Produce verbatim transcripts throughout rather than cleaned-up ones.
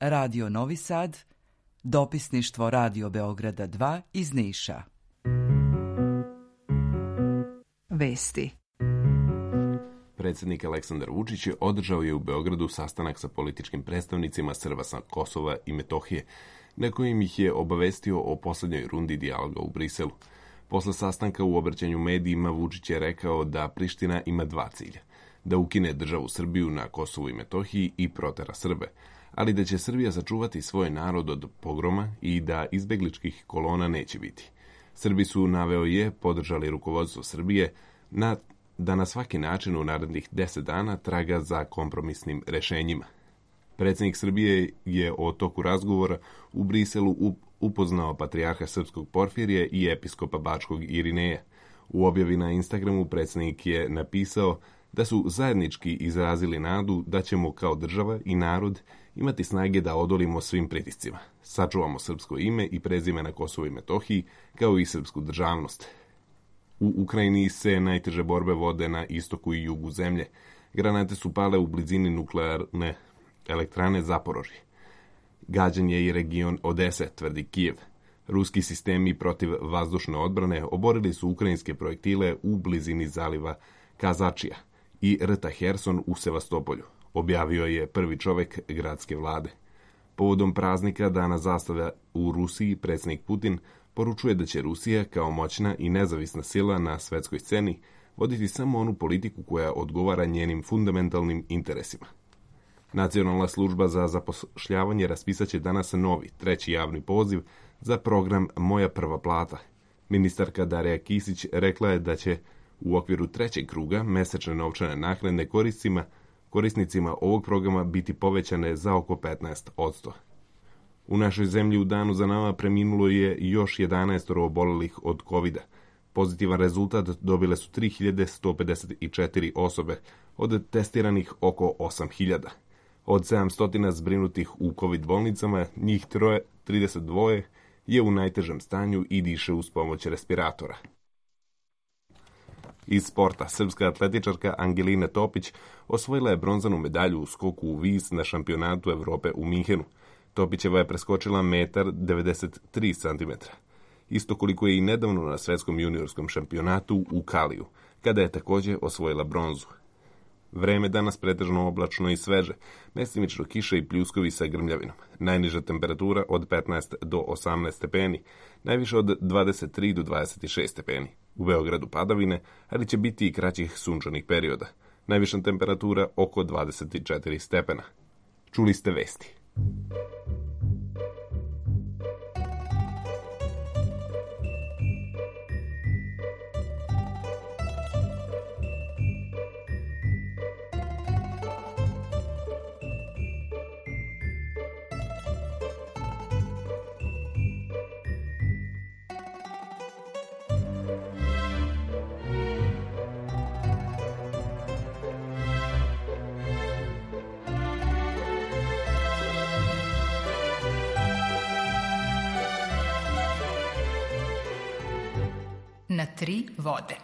Radio Novi Sad, dopisništvo Radio Beograda dva iz Niša. Vesti. Predsjednik Aleksandar Vučić održao je u Beogradu sastanak sa političkim predstavnicima Srba sa Kosova i Metohije, na kojim ih je obavestio o posljednjoj rundi dijaloga u Briselu. Posle sastanka u obraćanju medijima Vučić je rekao da Priština ima dva cilja: da ukine državu Srbiju na Kosovu i Metohiji i protera Srbe, ali da će Srbija sačuvati svoj narod od pogroma i da izbegličkih kolona neće biti. Srbi su, naveo je, podržali rukovodstvo Srbije na, da na svaki način u narednih deset dana traga za kompromisnim rešenjima. Predsjednik Srbije je o toku razgovora u Briselu upoznao patrijarha srpskog Porfirija i episkopa bačkog Irineja. U objavi na Instagramu predsjednik je napisao da su zajednički izrazili nadu da ćemo kao država i narod imati snage da odolimo svim pritiscima, sačuvamo srpsko ime i prezime na Kosovu i Metohiji, kao i srpsku državnost. U Ukrajini se najteže borbe vode na istoku i jugu zemlje. Granate su pale u blizini nuklearne elektrane Zaporožje. Gađan je i region Odese, tvrdi Kijev. Ruski sistemi protiv vazdušne odbrane oborili su ukrajinske projektile u blizini zaliva Kazačija i rta Herson u Sevastopolju, objavio je prvi čovek gradske vlade. Povodom praznika Dana zastave u Rusiji, predsjednik Putin poručuje da će Rusija kao moćna i nezavisna sila na svetskoj sceni voditi samo onu politiku koja odgovara njenim fundamentalnim interesima. Nacionalna služba za zapošljavanje raspisaće danas novi, treći javni poziv za program Moja prva plata. Ministarka Darija Kisić rekla je da će u okviru trećeg kruga mesečne novčane naknade korisnicima, korisnicima ovog programa biti povećane za oko petnaest posto. U našoj zemlji u danu za nama preminulo je još jedanaest obolelih od kovida. Pozitivan rezultat dobile su tri hiljade sto pedeset četiri osobe, od testiranih oko osam hiljada. Od sedamsto zbrinutih u COVID bolnicama, njih troje, trideset dva je u najtežem stanju i diše uz pomoć respiratora. Iz sporta, srpska atletičarka Angelina Topić osvojila je bronzanu medalju u skoku u vis na šampionatu Evrope u Minhenu. Topićeva je preskočila metar devedeset tri centimetra, isto koliko je i nedavno na svetskom juniorskom šampionatu u Kaliju, kada je također osvojila bronzu. Vreme danas pretežno oblačno i sveže, mestimično kiša i pljuskovi sa grmljavinom. Najniža temperatura od petnaest do osamnaest stepeni, najviše od dvadeset tri do dvadeset šest stepeni. U Beogradu padavine, ali će biti i kraćih sunčanih perioda. Najviša temperatura oko dvadeset četiri stepena. Čuli ste vesti. Na tri vode.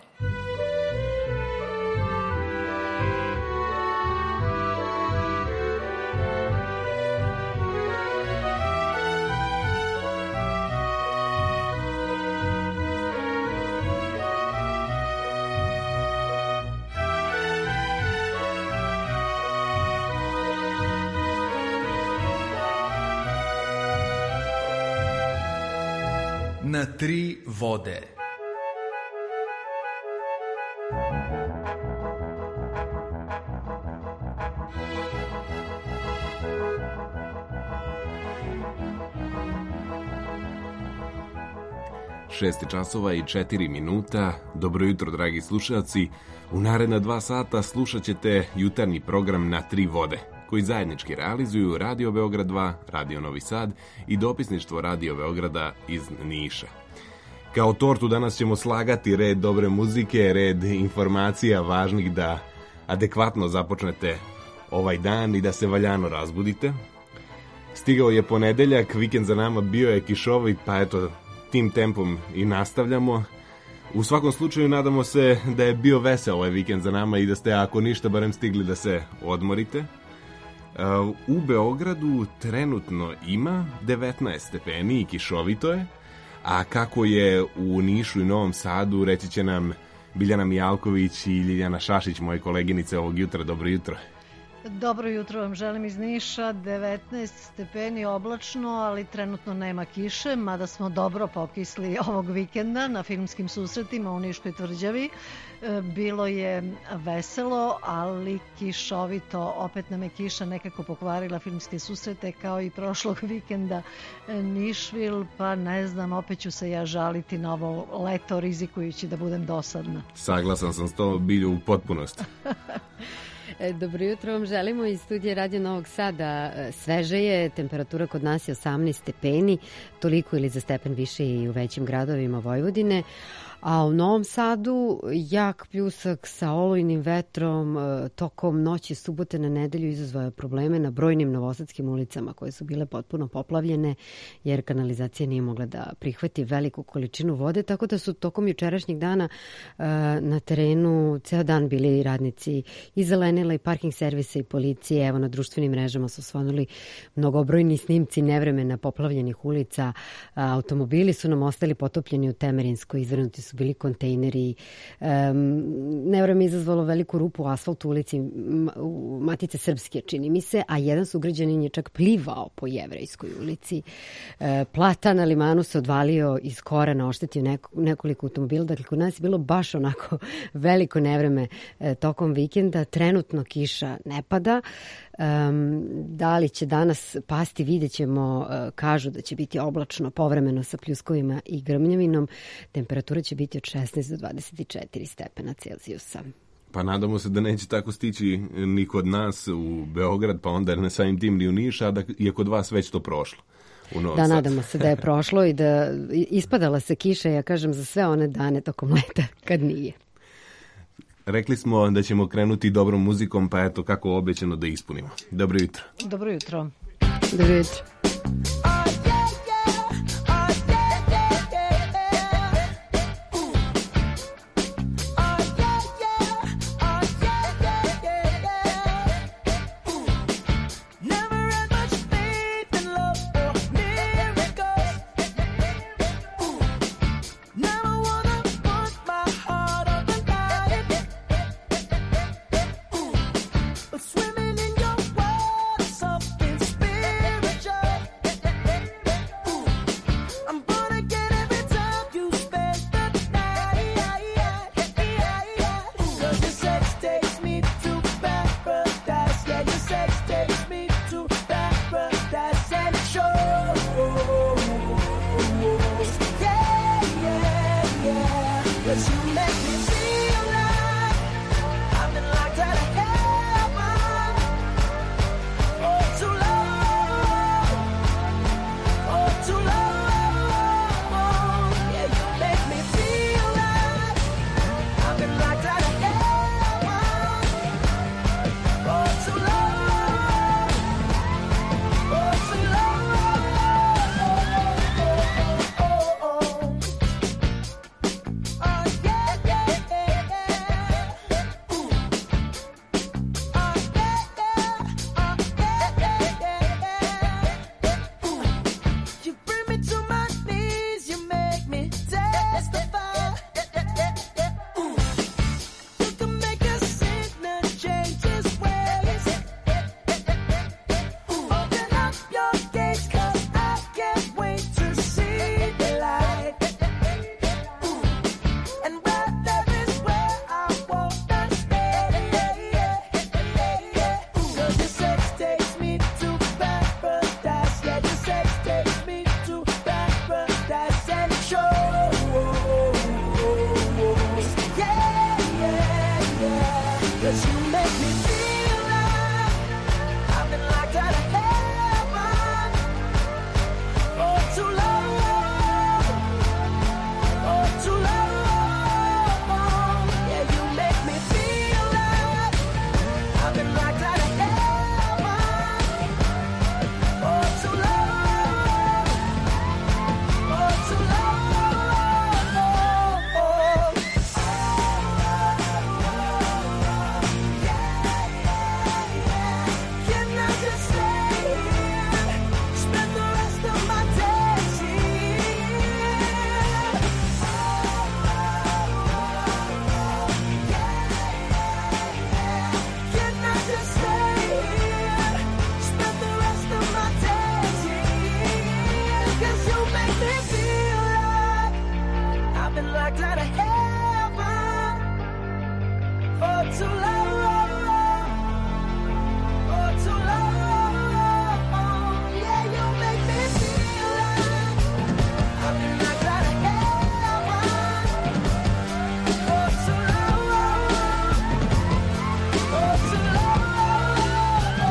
Na tri vode. Šest časova i četiri minuta. Dobro jutro, dragi slušalci. U naredna dva sata slušat ćete jutarnji program Na tri vode, koji zajednički realizuju Radio Beograd dva, Radio Novi Sad i dopisništvo Radio Beograda iz Niša. Kao tortu danas ćemo slagati red dobre muzike, red informacija važnih da adekvatno započnete ovaj dan i da se valjano razbudite. Stigao je ponedeljak, vikend za nama bio je kišovit, pa eto, tim tempom i nastavljamo. U svakom slučaju nadamo se da je bio vesel ovaj vikend za nama i da ste, ako ništa, barem stigli da se odmorite. U Beogradu trenutno ima devetnaest stepeni i kišovito je, a kako je u Nišu i Novom Sadu, reći će nam Biljana Mijalković i Ljiljana Šašić, moje koleginice ovog jutra. Dobro jutro. Dobro jutro vam želim iz Niša, devetnaest stepeni oblačno, ali trenutno nema kiše, mada smo dobro pokisli ovog vikenda na filmskim susretima u Niškoj tvrđavi. Bilo je veselo, ali kišovito, opet nam je kiša nekako pokvarila filmske susrete kao i prošlog vikenda Nišvil, pa ne znam, opet ću se ja žaliti na ovo leto rizikujući da budem dosadna. Saglasan sam s to, Bilju, u potpunosti. Dobro jutro vam želimo iz studija Radio Novog Sada. Sveže je, temperatura kod nas je osamnaest stepeni, toliko ili za stepen više i u većim gradovima Vojvodine. A u Novom Sadu jak pljusak sa olujnim vetrom tokom noći subote na nedelju izazvao probleme na brojnim novosadskim ulicama koje su bile potpuno poplavljene jer kanalizacija nije mogla da prihvati veliku količinu vode, tako da su tokom jučerašnjeg dana na terenu ceo dan bili radnici i zelenila i parking servisa i policije. Evo, na društvenim mrežama su osvanuli mnogobrojni snimci nevremena poplavljenih ulica. Automobili su nam ostali potopljeni u Temerinskoj, izvrnuti su bili kontejneri. Nevreme izazvalo veliku rupu u asfaltu u ulici Matice Srpske, čini mi se, a jedan sugrađanin je čak plivao po Jevrejskoj ulici. Platan na limanu se odvalio iz korena, oštetio neko, nekoliko automobila. Dakle, kod nas je bilo baš onako veliko nevreme tokom vikenda. Trenutno kiša ne pada. Um, da li će danas pasti, vidjet ćemo. Uh, kažu da će biti oblačno, povremeno sa pljuskovima i grmljavinom. Temperatura će biti od šesnaest do dvadeset četiri stepena Celzijusa. Pa nadamo se da neće tako stići ni kod nas u Beograd, pa onda ne samim tim ni u Niš, a da je kod vas već to prošlo. Da, nadamo se da je prošlo i da ispadala se kiša, ja kažem, za sve one dane tokom leta kad nije. Rekli smo da ćemo krenuti dobrom muzikom, pa eto kako obećano da ispunimo. Dobro jutro. Dobro jutro. Dobro jutro. Swimming in your water, something spiritual. I cry to heaven for too long, for too long. Yeah, you make me feel like how can I cry to heaven for too long, for too long.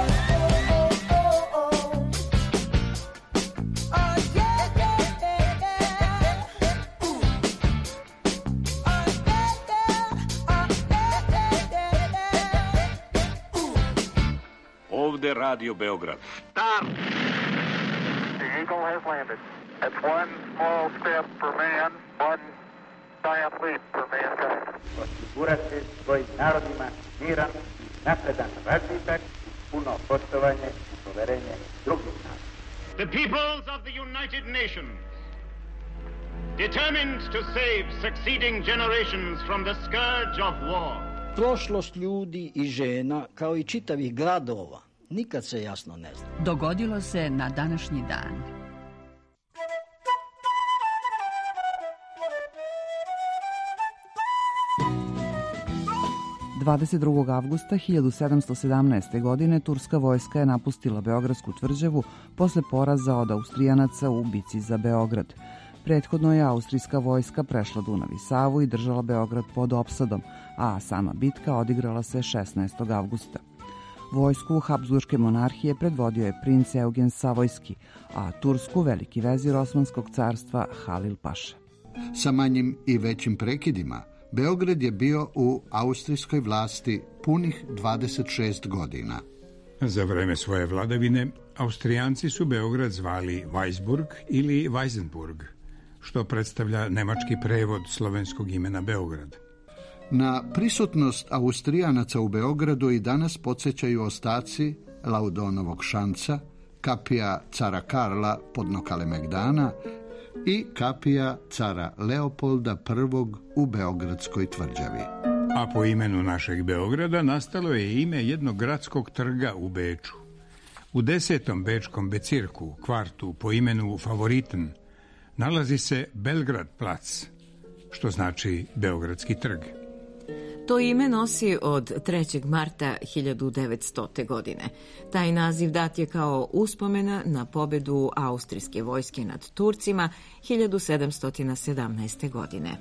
Oh yeah, yeah, yeah, yeah. Ooh. Oh yeah, yeah. Oh yeah, yeah, yeah. Ooh. Ovde Radio Beograd. Stop! The Eagle has landed. It's one small step for man, one giant leap for mankind. Osigurati svojim narodima miran, napredan razvitak, puno poštovanje i poverenje drugih naroda. The peoples of the United Nations, determined to save succeeding generations from the scourge of war. Prošlost ljudi i žena, kao i čitavih gradova, nikad se jasno ne zna. Dogodilo se na današnji dan. dvadeset drugog avgusta hiljadu sedamsto sedamnaeste. godine turska vojska je napustila Beogradsku tvrđavu posle poraza od Austrijanaca u bici za Beograd. Prethodno je austrijska vojska prešla Dunav i Savu i držala Beograd pod opsadom, a sama bitka odigrala se šesnaestog avgusta. Vojsku Habsburške monarhije predvodio je princ Eugen Savojski, a Tursku veliki vezir Osmanskog carstva Halil Paša. Sa manjim i većim prekidima, Beograd je bio u austrijskoj vlasti punih dvadeset šest godina. Za vreme svoje vladavine, Austrijanci su Beograd zvali Weisburg ili Weisenburg, što predstavlja nemački prevod slovenskog imena Beograd. Na prisutnost Austrijanaca u Beogradu i danas podsjećaju ostaci Laudonovog šanca, kapija cara Karla podno Kalemegdana i kapija cara Leopolda prvog u Beogradskoj tvrđavi. A po imenu našeg Beograda nastalo je ime jednog gradskog trga u Beču. U desetom bečkom becirku, kvartu po imenu Favoriten, nalazi se Belgrad plac, što znači Beogradski trg. To ime nosi od trećeg marta hiljadu devetstote. godine. Taj naziv dat je kao uspomena na pobedu austrijske vojske nad Turcima hiljadu sedamsto sedamnaeste. godine.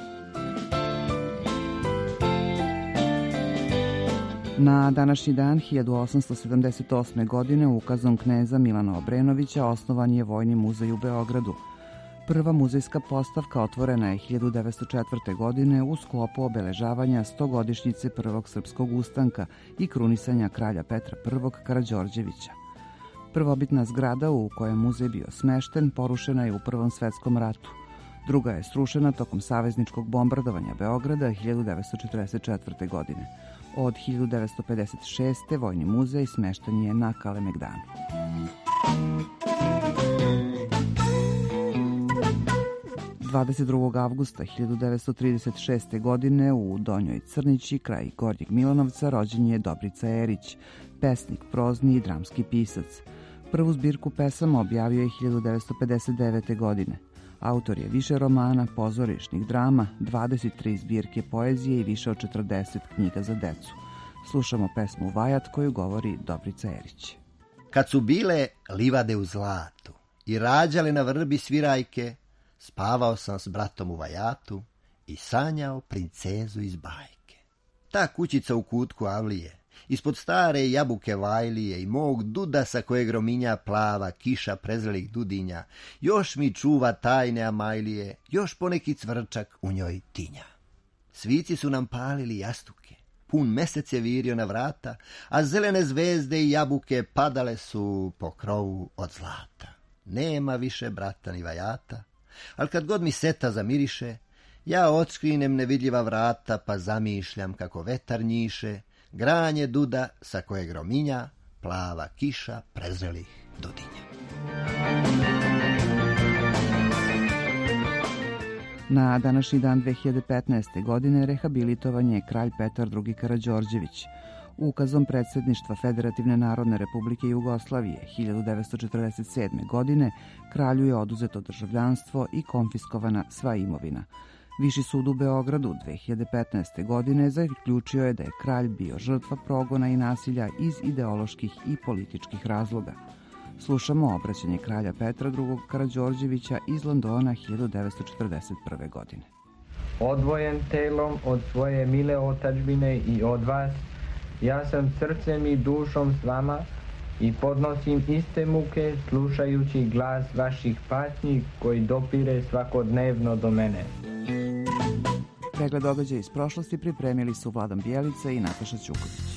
Na današnji dan hiljadu osamsto sedamdeset osme. godine ukazom kneza Milana Obrenovića osnovan je Vojni muzej u Beogradu. Prva muzejska postavka otvorena je hiljadu devetsto četvrte. godine u sklopu obeležavanja stogodišnjice Prvog srpskog ustanka i krunisanja kralja Petra prvog. Karađorđevića. Prvobitna zgrada u kojoj je muzej bio smešten porušena je u Prvom svetskom ratu. Druga je srušena tokom savezničkog bombardovanja Beograda hiljadu devetsto četrdeset četvrte. godine. Od hiljadu devetsto pedeset šeste. Vojni muzej smešten je na Kalemegdanu. dvadeset drugog avgusta hiljadu devetsto trideset šeste. godine u Donjoj Crnići, kraj Gornjeg Milanovca, rođen je Dobrica Erić, pesnik, prozni i dramski pisac. Prvu zbirku pesama objavio je hiljadu devetsto pedeset devete. godine. Autor je više romana, pozorišnih drama, dvadeset tri zbirke poezije i više od četrdeset knjiga za decu. Slušamo pesmu Vajat koju govori Dobrica Erić. Kad su bile livade u zlatu i rađale na vrbi svirajke, spavao sam s bratom u Vajatu i sanjao princezu iz bajke. Ta kućica u kutku avlije, ispod stare jabuke vajlije i mog duda sa kojeg rominja plava kiša prezrelih dudinja, još mi čuva tajne amajlije, još poneki cvrčak u njoj tinja. Svici su nam palili jastuke, pun mesec je virio na vrata, a zelene zvezde i jabuke padale su po krovu od zlata. Nema više brata ni Vajata, ali kad god mi seta zamiriše, ja otškrinem nevidljiva vrata pa zamišljam kako vetar njiše, granje duda sa kojeg rominja plava kiša prezrelih dudinja. Na današnji dan dve hiljade petnaeste. godine rehabilitovan je kralj Petar drugi. Karađorđević. Ukazom predsjedništva Federativne narodne republike Jugoslavije hiljadu devetsto četrdeset sedme. godine kralju je oduzeto državljanstvo i konfiskovana sva imovina. Viši sud u Beogradu dve hiljade petnaeste. godine zaključio je da je kralj bio žrtva progona i nasilja iz ideoloških i političkih razloga. Slušamo obraćanje kralja Petra drugog. Karađorđevića iz Londona hiljadu devetsto četrdeset prve. godine. Odvojen telom od svoje mile otadžbine i od vas, ja sam srcem i dušom s vama i podnosim iste muke slušajući glas vaših patnji koji dopire svakodnevno do mene. Pregled događaja iz prošlosti pripremili su Vladan Bjelica i Nataša Ćuković.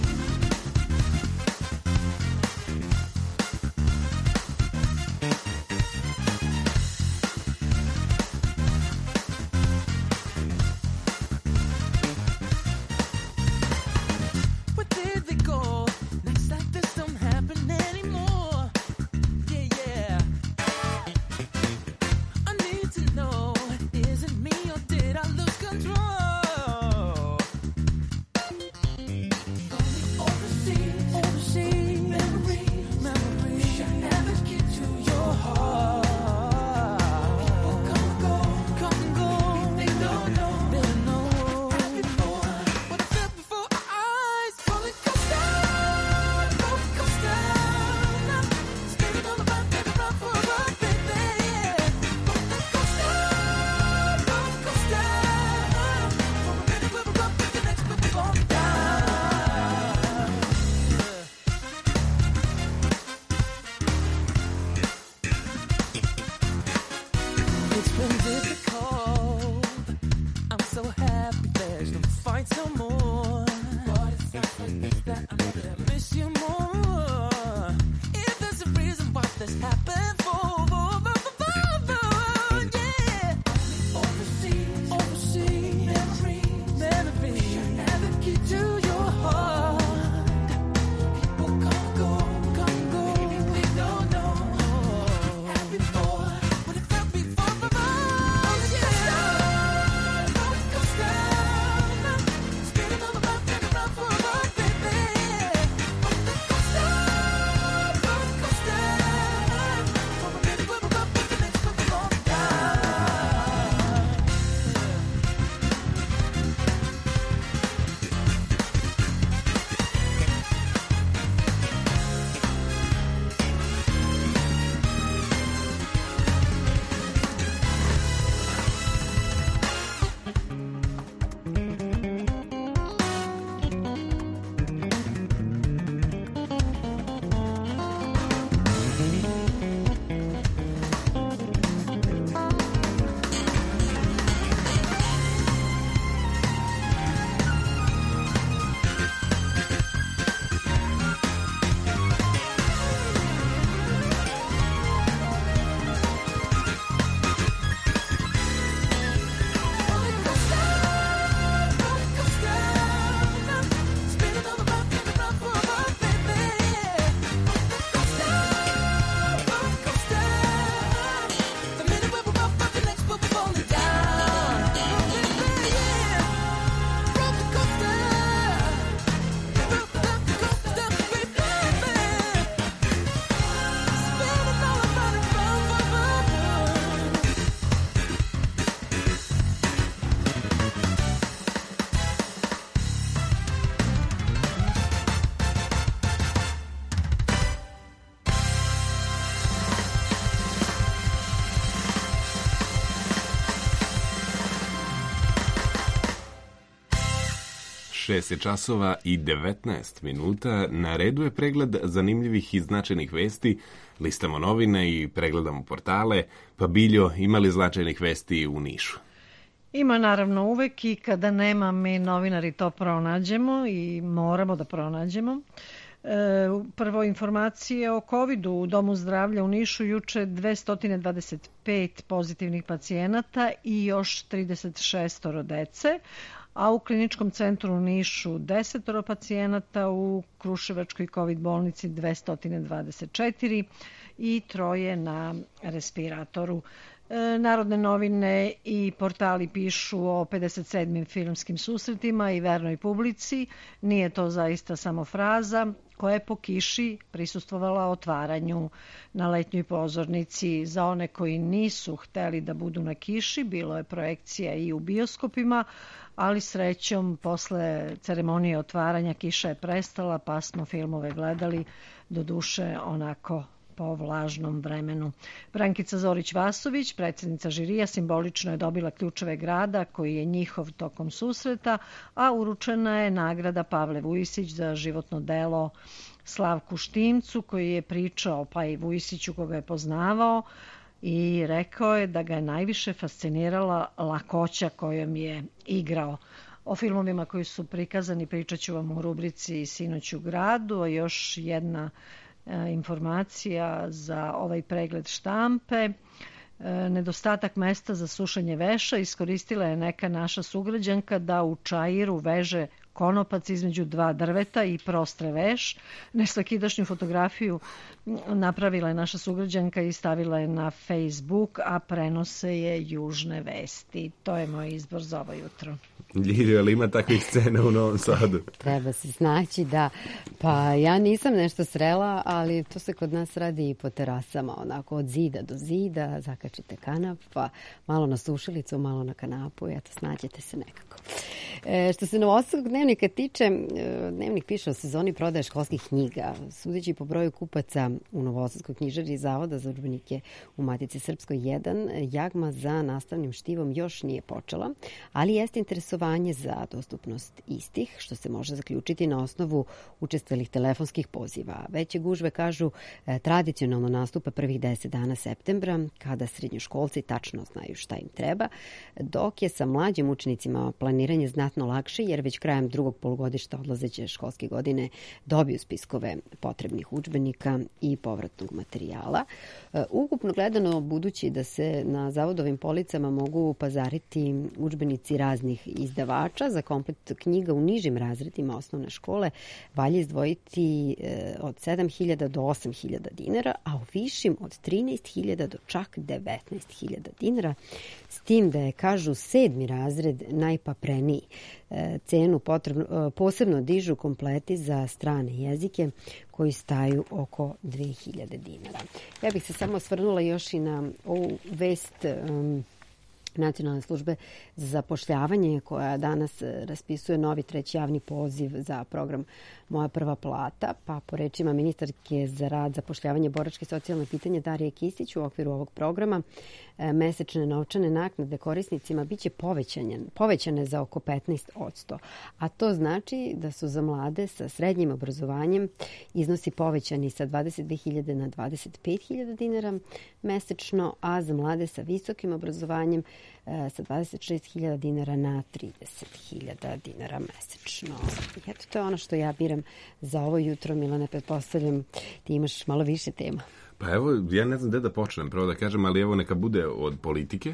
šest je časova i devetnaest minuta. Na redu je pregled zanimljivih i značajnih vesti. Listamo novine i pregledamo portale. Pa Biljo, ima li značajnih vesti u Nišu? Ima naravno uvek i kada nema mi novinari to pronađemo i moramo da pronađemo. Prvo informacije o covidu u Domu zdravlja u Nišu juče dvesta dvadeset pet pozitivnih pacijenata i još trideset šest dece, a u kliničkom centru u Nišu deset pacijenata, u Kruševačkoj covid bolnici dvesta dvadeset četiri i troje na respiratoru. Narodne novine i portali pišu o pedeset sedmim filmskim susretima i vernoj publici. Nije to zaista samo fraza. koja je po kiši prisustvovala otvaranju na letnjoj pozornici. Za one koji nisu hteli da budu na kiši, bilo je projekcija i u bioskopima, ali srećom posle ceremonije otvaranja kiša je prestala, pa smo filmove gledali, doduše onako po vlažnom vremenu. Brankica Zorić-Vasović, predsjednica žirija, simbolično je dobila ključeve grada koji je njihov tokom susreta, a uručena je nagrada Pavle Vujisić za životno delo Slavku Štimcu, koji je pričao pa i Vujisiću koga je poznavao i rekao je da ga je najviše fascinirala lakoća kojom je igrao. O filmovima koji su prikazani pričat ću vam u rubrici Sinoć u gradu, a još jedna informacija za ovaj pregled štampe. Nedostatak mesta za sušenje veša iskoristila je neka naša sugrađanka da u Čairu veže konopac između dva drveta i prostre veš. Nesvakidašnju fotografiju napravila je naša sugrađanka i stavila je na Facebook, a prenose je Južne vesti. To je moj izbor za ovo jutro. Ljirio, ali ima takvih scena u Novom Sadu? Treba se snaći, da. Pa ja nisam nešto srela, ali to se kod nas radi i po terasama, onako od zida do zida, zakačite kanap, pa malo na sušilicu, malo na kanapu i eto, snađete se nekako. E, što se Novosadskog dnevnika tiče, dnevnik piše o sezoni prodaje školskih knjiga. Sudeći po broju kupaca u Novosadskoj knjižari Zavoda za udžbenike u Matici Srpskoj jedan, jagma za nastavnim štivom još nije počela, ali jeste interesovanje za dostupnost istih, što se može zaključiti na osnovu učestvelih telefonskih poziva. Veće gužve, kažu, tradicionalno nastupa prvih deset dana septembra, kada srednjoškolci tačno znaju šta im treba, dok je sa mlađim učenicima planiranje znatno lakše, jer već krajem drugog polugodišta odlazeće školske godine dobiju spiskove potrebnih udžbenika i povratnog materijala. Ukupno gledano, budući da se na zavodovim policama mogu pazariti udžbenici raznih izdavača, za komplet knjiga u nižim razredima osnovne škole valja izdvojiti od sedam hiljada do osam hiljada dinara, a u višim od trinaest hiljada do čak devetnaest hiljada dinara, s tim da je, kažu, sedmi razred najpapreniji. Cenu potrebno, posebno dižu kompleti za strane jezike koji staju oko dve hiljade dinara. Ja bih se samo osvrnula još i na ovu vest um, Nacionalne službe za zapošljavanje, koja danas raspisuje novi treći javni poziv za program Moja prva plata, pa po rečima ministarke za rad, zapošljavanje, boračke i socijalne pitanje Darije Kisić, u okviru ovog programa mesečne novčane naknade korisnicima biće povećane, povećane za oko petnaest posto, a to znači da su za mlade sa srednjim obrazovanjem iznosi povećani sa dvadeset dve hiljade na dvadeset pet hiljada dinara mesečno, a za mlade sa visokim obrazovanjem sa dvadeset šest hiljada dinara na trideset hiljada dinara mesečno. I eto, to je ono što ja biram za ovo jutro. Milane, pretpostavljam ti imaš malo više tema. Pa evo, ja ne znam gde da počnem, pravo da kažem, ali evo neka bude od politike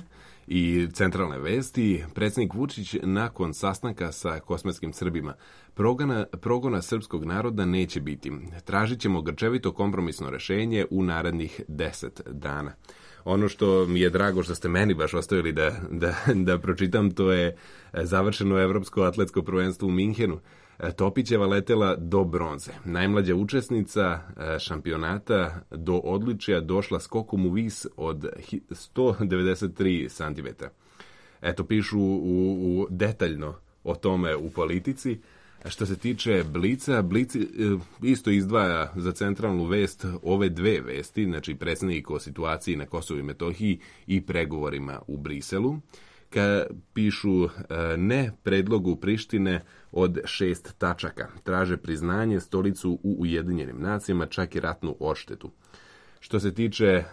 i centralne vesti. Predsjednik Vučić nakon sastanka sa kosmetskim Srbima: progona, progona srpskog naroda neće biti. Tražit ćemo grčevito kompromisno rešenje u narednih deset dana. Ono što mi je drago što ste meni baš ostavili da, da, da pročitam, to je završeno Evropsko atletsko prvenstvo u Minhenu. Topićeva letela do bronze. Najmlađa učesnica šampionata do odličja došla skokom u vis od sto devedeset tri santimetra. Eto, pišu u, u detaljno o tome u Politici. Što se tiče Blica, Blic isto izdvaja za centralnu vest ove dve vesti, znači predsjednik o situaciji na Kosovu i Metohiji i pregovorima u Briselu. Ka pišu ne predlogu Prištine od šest tačaka. Traže priznanje, stolicu u Ujedinjenim nacijama, čak i ratnu odštetu. Što se tiče,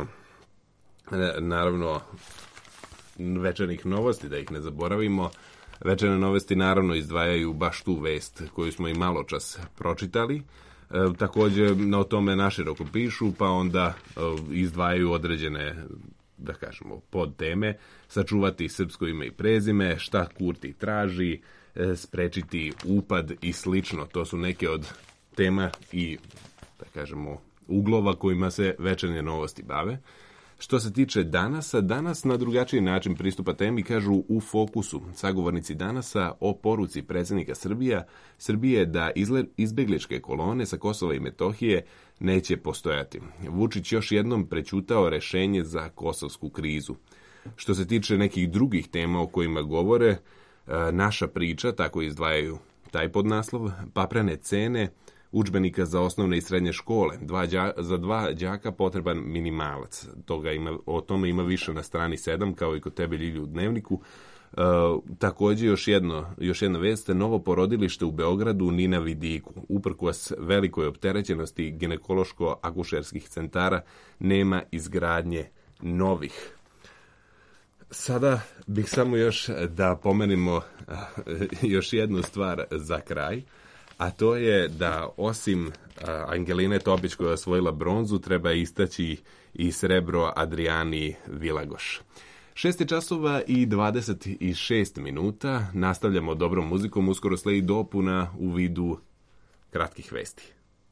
naravno, večernih novosti, da ih ne zaboravimo, večerne novosti naravno izdvajaju baš tu vest koju smo i malo čas pročitali. E, također o tome naširoko pišu, pa onda e, izdvajaju određene, da kažemo, podteme: sačuvati srpsko ime i prezime, šta Kurti traži, e, sprečiti upad i slično. To su neke od tema i, da kažemo, uglova kojima se večerne novosti bave. Što se tiče Danasa, danas na drugačiji način pristupa temi, kažu u fokusu. Sagovornici Danasa o poruci predsjednika Srbija, Srbije da izbegličke kolone sa Kosova i Metohije neće postojati. Vučić još jednom prećutao rešenje za kosovsku krizu. Što se tiče nekih drugih tema o kojima govore, naša priča, tako izdvajaju taj podnaslov, paprene cene udžbenika za osnovne i srednje škole. Dva đa, za dva đaka potreban minimalac. Toga ima, o tome ima više na strani sedam, kao i kod tebe, Ljilju, u Dnevniku. E, također još, jedno, još jedna vest, novo porodilište u Beogradu ni na vidiku. Uprkos velikoj opterećenosti ginekološko-akušerskih centara nema izgradnje novih. Sada bih samo još da pomenimo još jednu stvar za kraj, a to je da osim Angeline Topić koja je osvojila bronzu, treba istaći i srebro Adriani Vilagoš. Šest časova i dvadeset šest minuta, nastavljamo dobrom muzikom, uskoro sledi dopuna u vidu kratkih vesti.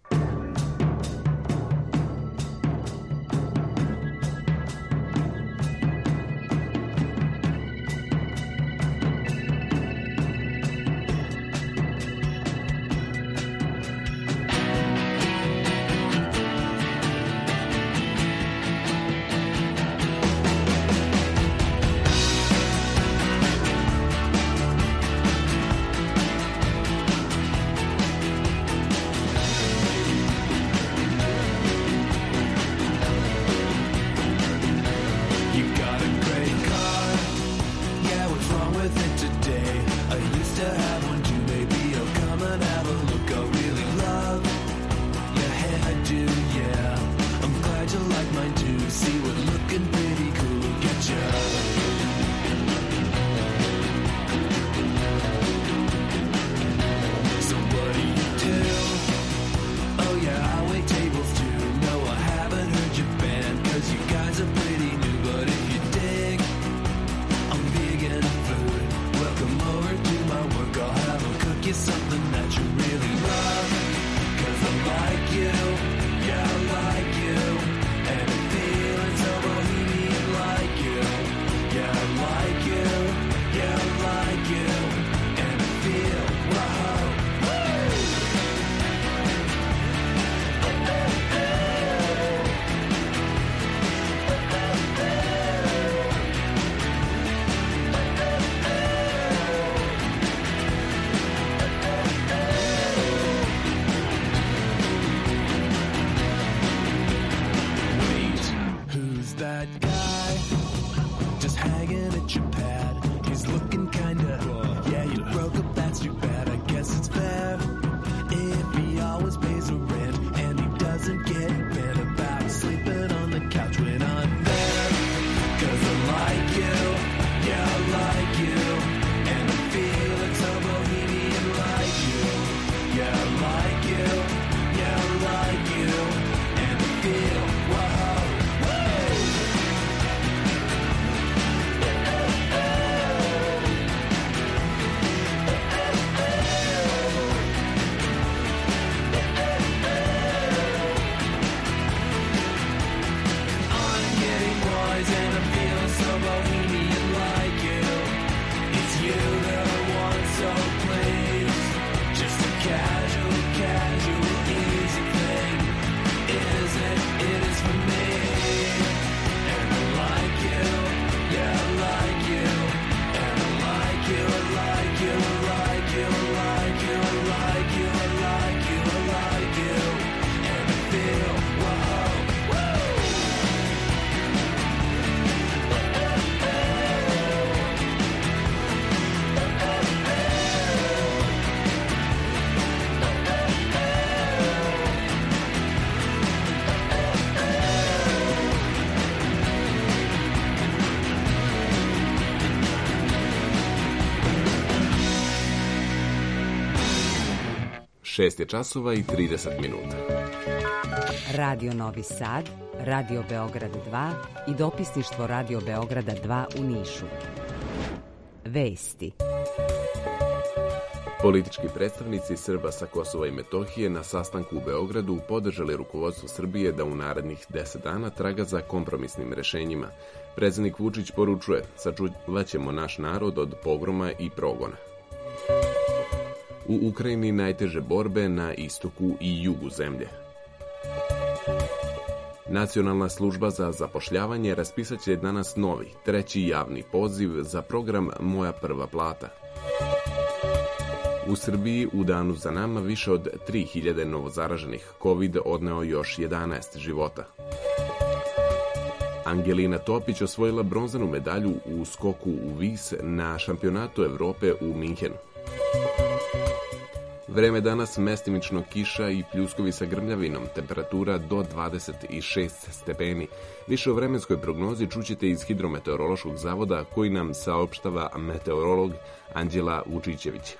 Šest je časova i trideset minuta. Radio Novi Sad, Radio Beograd dva i dopisništvo Radio Beograda dva u Nišu. Vesti. Politički predstavnici Srba sa Kosova i Metohije na sastanku u Beogradu podržali rukovodstvo Srbije da u narednih deset dana traga za kompromisnim rešenjima. Predsednik Vučić poručuje: sačuvaćemo naš narod od pogroma i progona. U Ukrajini najteže borbe na istoku i jugu zemlje. Nacionalna služba za zapošljavanje raspisat će danas novi, treći javni poziv za program Moja prva plata. U Srbiji u danu za nama više od tri hiljade novozaraženih COVID odneo još jedanaest života. Angelina Topić osvojila bronzanu medalju u skoku u vis na šampionatu Evrope u Minhenu. Vreme danas mestimično kiša i pljuskovi sa grmljavinom, temperatura do dvadeset šest stepeni. Više o vremenskoj prognozi čućete iz Hidrometeorološkog zavoda koji nam saopštava meteorolog Anđela Vučićević.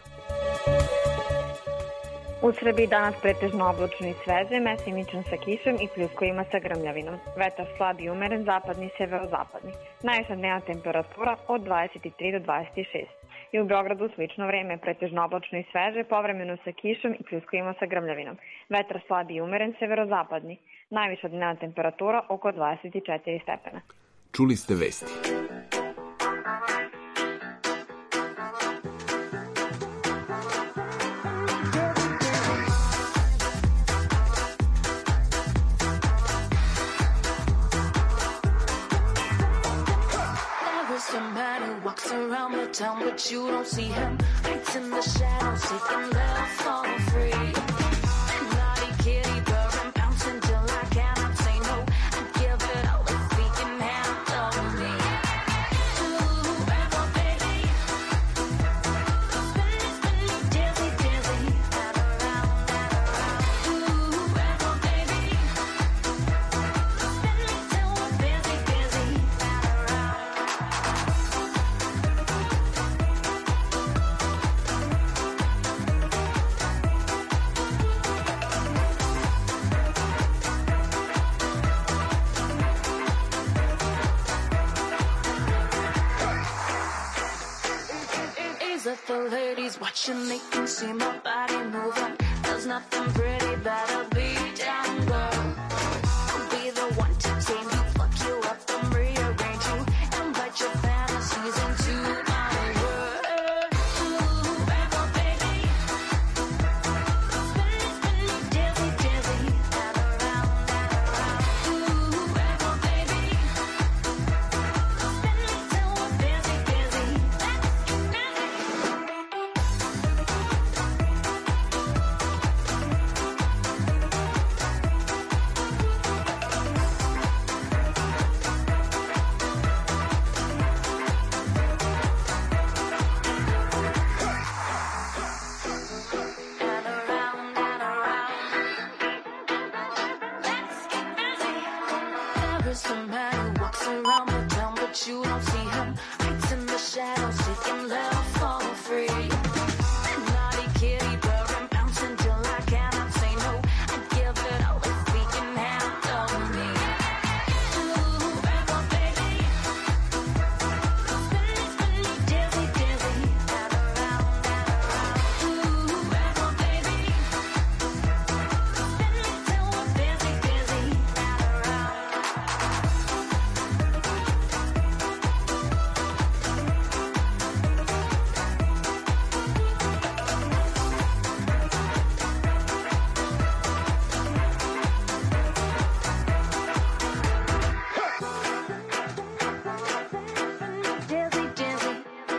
U Srbiji danas pretežno oblačno i sveže, mestimično sa kišom i pljuskovima sa grmljavinom. Vetar slab i umeren, zapadni, severozapadni. Najviša dnevna temperatura od dvadeset tri do dvadeset šest. I u Beogradu slično vreme, pretežno oblačno i sveže, povremeno sa kišom i pljuskovima sa grmljavinom. Vetar slab i umeren, severozapadni. Najviša dnevna temperatura oko dvadeset četiri stepena. Čuli ste vesti. Around the town, but you don't see him. Hides in the shadows, seeking love for free. Naughty kitty, purring, bouncing till I cannot say no. I give it all if he can handle me. Ooh, rebel baby, spin me, spin me, dizzy, dizzy, and around, and around. Ooh, rebel baby, spin me till we're busy, busy, and around. That the ladies watching, they can see my body moving. There's nothing pretty that I'll be down, girl. I'll be the one to tame you, fuck you up and rearrange you, invite your fantasies into my world. Ooh, rebel baby, spin me, spin me, dizzy, dizzy, and around, and around. Ooh, rebel baby, spin me till we're busy, busy. There's a man who walks around the town, but you don't see him. Hides in the shadows, seeking love for free. Naughty kitty, purring, bouncing till I cannot say no. I give it all if he can handle me. Ooh, rebel baby, spin me, spin me, dizzy, dizzy, and around, and around. Ooh, rebel baby, spin me till we're busy, busy, and around. Dizzy, dizzy.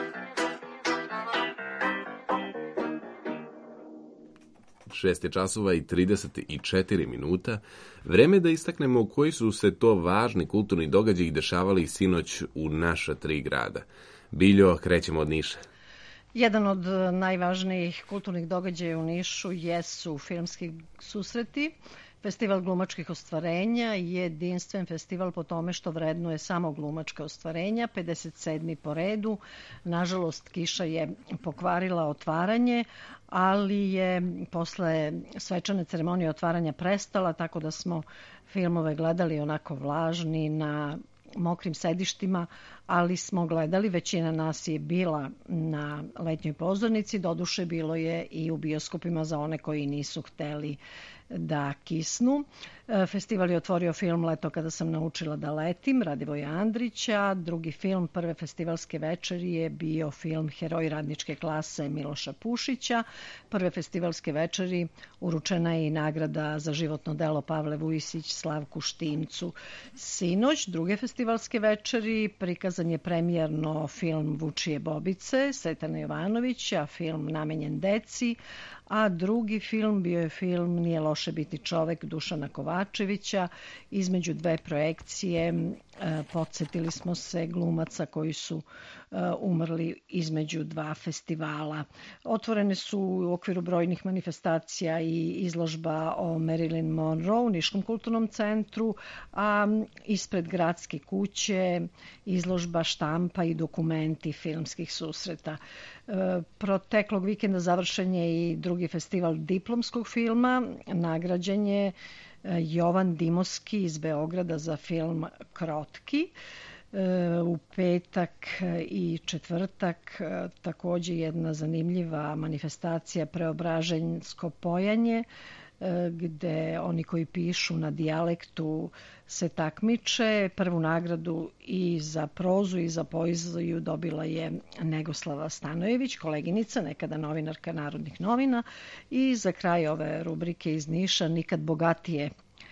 šest je časova i trideset četiri minuta. Vreme da istaknemo koji su se to važni kulturni događaji dešavali sinoć u naša tri grada. Biljo, krećemo od Niša. Jedan od najvažnijih kulturnih događaja u Nišu jesu filmski susreti. Festival glumačkih ostvarenja je jedinstven festival po tome što vrednuje samo glumačka ostvarenja, pedeset sedmi po redu. Nažalost, kiša je pokvarila otvaranje, ali je posle svečane ceremonije otvaranja prestala, tako da smo filmove gledali onako vlažni na mokrim sedištima, ali smo gledali, većina nas je bila na letnjoj pozornici, doduše bilo je i u bioskopima za one koji nisu hteli da kisnu. Festival je otvorio film Leto kada sam naučila da letim, Radivoja Andrića. Drugi film prve festivalske večeri je bio film Heroj radničke klase Miloša Pušića. Prve festivalske večeri uručena je i nagrada za životno delo Pavle Vujisić Slavku Štimcu. Sinoć, druge festivalske večeri, prikazan je premijerno film Vučije Bobice Sretana Jovanovića, film namenjen deci, a drugi film bio je film Nije loše biti čovek Dušana Kovačevića. Između dve projekcije podsjetili smo se glumaca koji su umrli između dva festivala. Otvorene su u okviru brojnih manifestacija i izložba o Marilyn Monroe u Niškom kulturnom centru, a ispred Gradske kuće izložba štampa i dokumenti filmskih susreta. Proteklog vikenda završen je i drugi festival diplomskog filma. Nagrađen je Jovan Dimoski iz Beograda za film Krotki. U petak i četvrtak također jedna zanimljiva manifestacija Preobraženjsko pojanje, gde oni koji pišu na dijalektu se takmiče. Prvu nagradu i za prozu i za poeziju dobila je Negoslava Stanojević, koleginica, nekada novinarka Narodnih novina. I za kraj ove rubrike iz Niša, nikad bogatije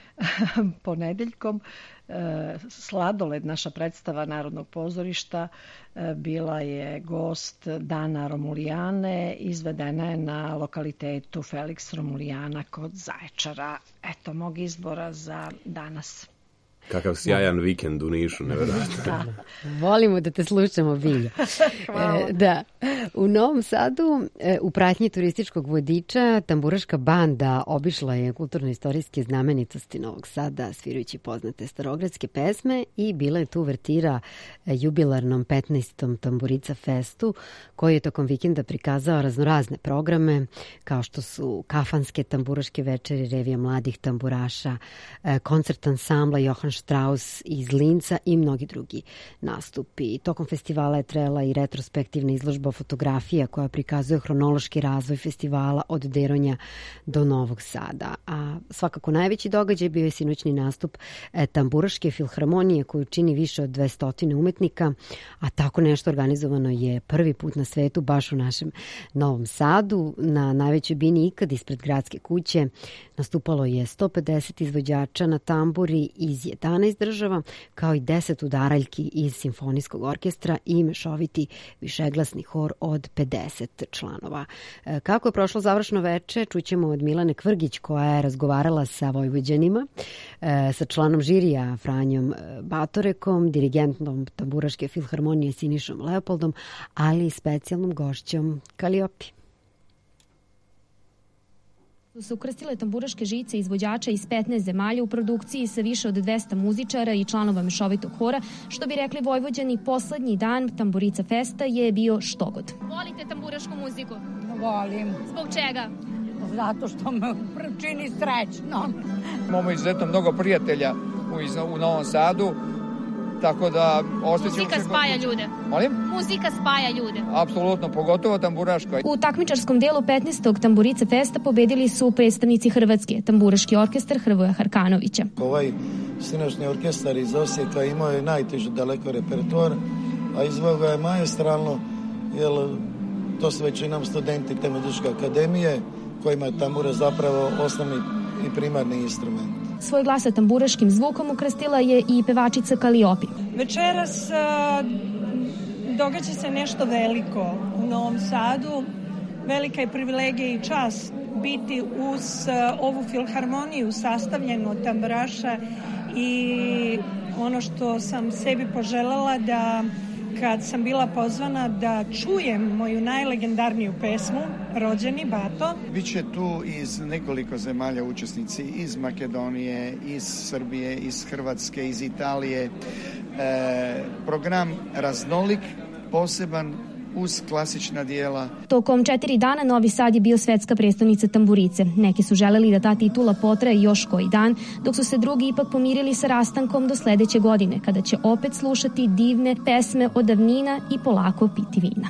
ponedeljkom, Sladoled, naša predstava Narodnog pozorišta, bila je gost Dana Romulijane, izvedena je na lokalitetu Felix Romulijana kod Zaječara. Eto, mog izbora za danas. Kakav sjajan vikend u Nišu, nevjerojatno. Volimo da te slušamo, Bilja. Hvala. Da. U Novom Sadu, u pratnji turističkog vodiča, tamburaška banda obišla je kulturno-istorijske znamenitosti Novog Sada, svirajući poznate starogradske pesme, i bila je tu uvertira jubilarnom petnaestom Tamburica festu, koji je tokom vikenda prikazao raznorazne programe, kao što su kafanske tamburaške večeri, revija mladih tamburaša, koncert ansambla Johann Strauss iz Linca i mnogi drugi nastupi. Tokom festivala je trajala i retrospektivna izložba fotografija koja prikazuje hronološki razvoj festivala od Deronja do Novog Sada. A svakako najveći događaj bio je sinoćni nastup Tamburaške filharmonije koju čini više od dvesta umetnika, a tako nešto organizovano je prvi put na svetu baš u našem Novom Sadu. Na najvećoj bini ikad ispred Gradske kuće nastupalo je sto pedeset izvođača na tamburi iz jedanaest država, kao i deset udaraljki iz simfonijskog orkestra i mešoviti višeglasni hor od pedeset članova. Kako je prošlo završno veče, čućemo od Milane Kvrgić, koja je razgovarala sa Vojvođanima, sa članom žirija Franjom Batorekom, dirigentom Tamburaške filharmonije Sinišom Leopoldom, ali i specijalnom gošćom Kaliopi. Su ukrstile tamburaške žice izvođača iz petnaest zemalja u produkciji sa više od dvesta muzičara i članova mešovitog hora. Što bi rekli Vojvođani, poslednji dan Tamburica festa je bio štogod. Volite tamburašku muziku? Volim. Zbog čega? Zato što me čini srećno. Imamo izuzetno mnogo prijatelja u, u Novom Sadu, tako da ostaćemo... Muzika spaja ljude. Molim? Muzika spaja ljude. Apsolutno, pogotovo tamburaška. U takmičarskom delu petnaestog Tamburice festa pobedili su predstavnici Hrvatske, Tamburaški orkestar Hrvoja Harkanovića. Ovaj sinoćni orkestar iz Osijeka imao je najteži daleko repertoar, a izveo ga je maestralno, jer to su većinom studenti te muzičke akademije, kojima je tambura zapravo osnovni i primarni instrument. Svoj glas sa tamburaškim zvukom ukrstila je i pevačica Kaliopi. Večeras a, događa se nešto veliko u Novom Sadu. Velika je privilegija i čast biti uz a, ovu filharmoniju sastavljenu od tamburaša i ono što sam sebi poželjela da kad sam bila pozvana da čujem moju najlegendarniju pesmu, Rođeni Bato. Biće tu iz nekoliko zemalja učesnici, iz Makedonije, iz Srbije, iz Hrvatske, iz Italije. E, program raznolik, poseban, uz klasična dijela. Tokom četiri dana Novi Sad je bio svetska prestonica tamburice. Neki su želeli da ta titula potraje još koji dan, dok su se drugi ipak pomirili sa rastankom do sledeće godine, kada će opet slušati divne pesme od davnina i polako piti vina.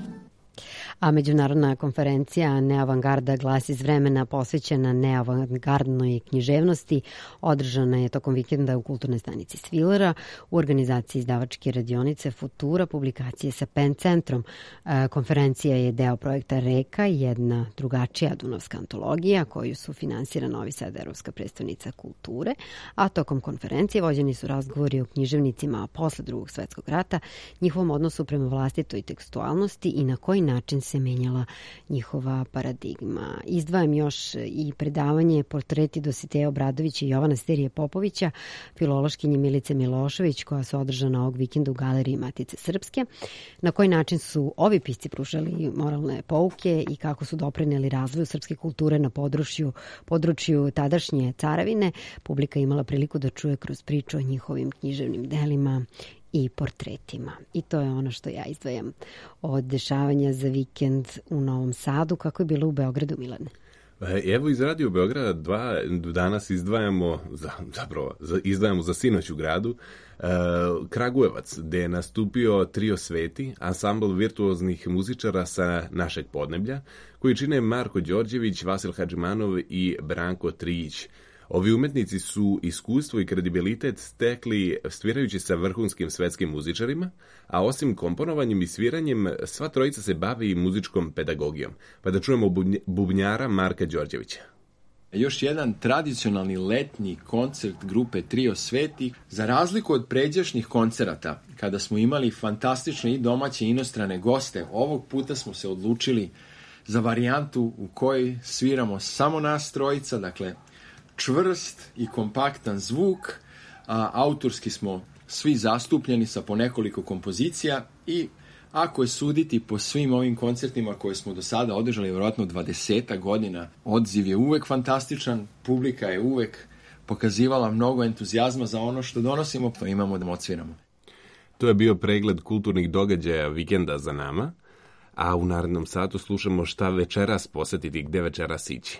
A međunarodna konferencija Neavangarda glas iz vremena posvećena neavangardnoj književnosti održana je tokom vikenda u kulturnoj stanici Svilera u organizaciji izdavačke radionice Futura, publikacije sa Pen centrom. Konferencija je deo projekta Reka, jedna drugačija dunavska antologija koju su finansira Novi Sad, Evropska prestonica kulture, a tokom konferencije vođeni su razgovori o književnicima posle drugog svetskog rata, njihovom odnosu prema vlastitoj tekstualnosti i na koji način se menjala njihova paradigma. Izdvajam još i predavanje Portreti Dositeja Obradovića i Jovana Sterije Popovića, filološkinje Milice Milošević, koja su održana ovog vikenda u Galeriji Matice Srpske. Na koji način su ovi pisci pružali moralne pouke i kako su doprineli razvoju srpske kulture na području, području tadašnje caravine, publika imala priliku da čuje kroz priču o njihovim književnim delima i portretima. I to je ono što ja izdvajam od dešavanja za vikend u Novom Sadu. Kako je bilo u Beogradu, Milane? Evo iz Radio Beograda dva danas izdvajamo, za, zapravo izdvajamo za sinoć u gradu, Kragujevac, gde je nastupio Trio Sveti, ansambl virtuoznih muzičara sa našeg podneblja, koji čine Marko Đorđević, Vasil Hadžimanov i Branko Trijić. Ovi umetnici su iskustvo i kredibilitet stekli svirajući sa vrhunskim svetskim muzičarima, a osim komponovanjem i sviranjem, sva trojica se bavi muzičkom pedagogijom. Pa da čujemo bubnjara Marka Đorđevića. Još jedan tradicionalni letnji koncert grupe Trio Sveti. Za razliku od pređašnjih koncerata, kada smo imali fantastične i domaće i inostrane goste, ovog puta smo se odlučili za varijantu u kojoj sviramo samo nas trojica, dakle čvrst i kompaktan zvuk, a autorski smo svi zastupljeni sa po nekoliko kompozicija i ako je suditi po svim ovim koncertima koje smo do sada održali, vjerojatno dvadeset godina, odziv je uvek fantastičan, publika je uvek pokazivala mnogo entuzijazma za ono što donosimo, to imamo da odsviramo. To je bio pregled kulturnih događaja vikenda za nama, a u narednom satu slušamo šta večeras posetiti i gde večeras ići.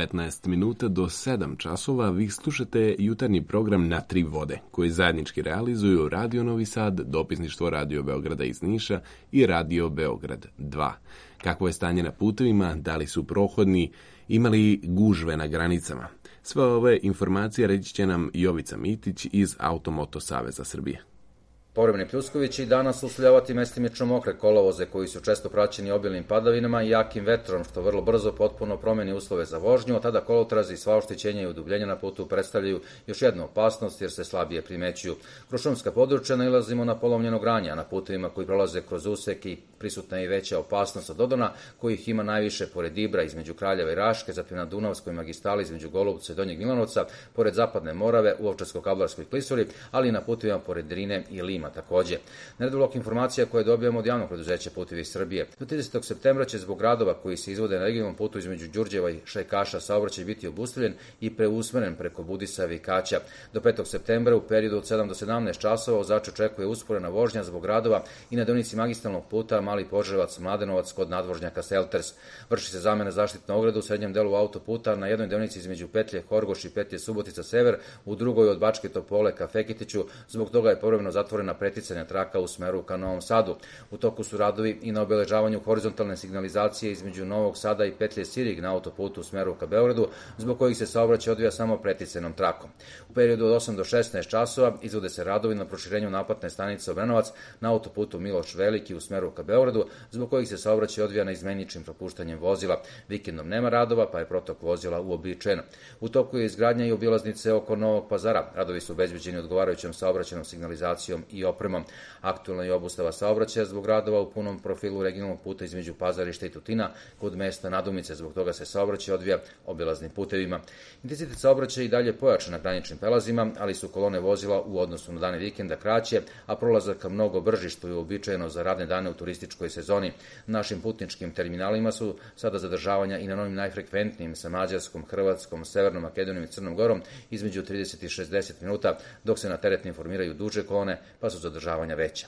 petnaest minuta do sedam časova vi slušate jutarnji program Na tri vode, koji zajednički realizuju Radio Novi Sad, dopisništvo Radio Beograda iz Niša i Radio Beograd dva. Kakvo je stanje na putevima, da li su prohodni, imali gužve na granicama? Sve ove informacije reći će nam Jovica Mitić iz Automoto Saveza Srbije. Povremeni pljuskovići danas uslovljavati mestimično mokre kolovoze koji su često praćeni obilnim padavinama i jakim vetrom, što vrlo brzo potpuno promeni uslove za vožnju, a tada kolotrazi i sva oštećenja i udubljenja na putu predstavljaju još jednu opasnost jer se slabije primećuju. Kroz šumska područja nailazimo na polovljeno granje, a na putevima koji prolaze kroz usek i prisutna je i veća opasnost od odona, kojih ima najviše pored Ibra između Kraljeva i Raške, zatim na Dunavskoj magistrali između Golubca i Donjeg Milanovca, pored Zapadne Morave, u Ovčarsko-Kablarskoj klisuri, ali i na putevima pored Drine i Lima. Takođe, nedovoljno informacija koje dobijamo od javnog preduzeća Putevi Srbije. Do tridesetog septembra će zbog radova koji se izvode na regionalnom putu između Đurđeva i Šajkaša saobraćaj biti obustavljen i preusmeren preko Budisava i Kaća. Do petog septembra u periodu od sedam do sedamnaest časova vozač očekuje usporena vožnja zbog radova i na deonici magistralnog puta Mali Požarevac Mladenovac kod nadvožnjaka Selters. Vrši se zamena zaštitna ograda u srednjem delu autoputa na jednoj deonici između petlje Horgoš i petlje Subotica Sever, u drugoj od Bačke Topole ka Fekitiću. Zbog toga je povremeno zatvorena preticanja traka u smeru ka Novom Sadu. U toku su radovi i na obeležavanju horizontalne signalizacije između Novog Sada i petlje Sirig na autoputu u smeru ka Beogradu, zbog kojih se saobraćaj odvija samo preticanom trakom. U periodu od osam do šesnaest časova izvode se radovi na proširenju naplatne stanice Obrenovac na autoputu Miloš Veliki u smeru ka Beogradu, zbog kojih se saobraćaj odvija na izmeničnim propuštanjem vozila. Vikendom nema radova, pa je protok vozila uobičajen. U toku je izgradnja i obilaznice oko Novog Pazara. Radovi su obezbeđeni odgovarajućom saobraćajnom signalizacijom i opremom. Aktualna je obustava saobraćaja zbog radova u punom profilu regionalnog puta između Pazarišta i Tutina kod mesta Nadumice, zbog toga se saobraćaj odvija obilaznim putevima. Intenzitet saobraćaja i dalje pojačan na graničnim prelazima, ali su kolone vozila u odnosu na dane vikenda kraće, a prolazak mnogo brži, što je uobičajeno za radne dane u turističkoj sezoni. Našim putničkim terminalima su sada zadržavanja i na novim najfrekventnijim sa Mađarskom, Hrvatskom, Severnom Makedonijom i Crnom Gorom između trideset i šezdeset minuta, dok se na teretnim formiraju duže kolone, pa su zadržavanja veća.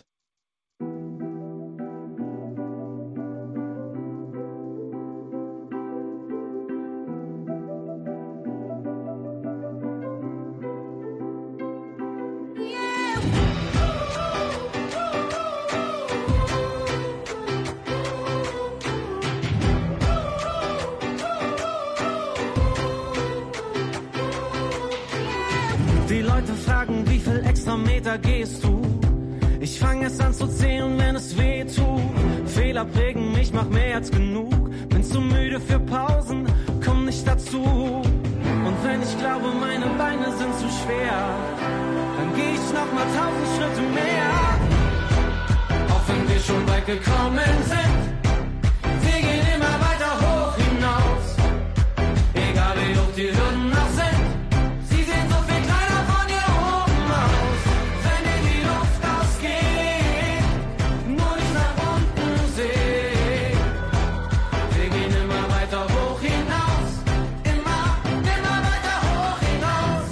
Die Leute fragen, wie viel extra Meter gehst du? Ich fang erst an zu zählen, wenn es weh tut. Fehler prägen mich, mach mehr als genug. Bin zu müde für Pausen, komm nicht dazu. Und wenn ich glaube, meine Beine sind zu schwer, dann geh ich noch mal tausend Schritte mehr. Auch wenn wir schon weit gekommen sind, wir gehen immer weiter hoch hinaus. Egal wie hoch die Hürden noch sind, sie sehen so viel kleiner von hier oben aus. Wenn dir die Luft ausgeht, nur nicht nach unten sehen. Wir gehen immer weiter hoch hinaus, immer, immer weiter hoch hinaus.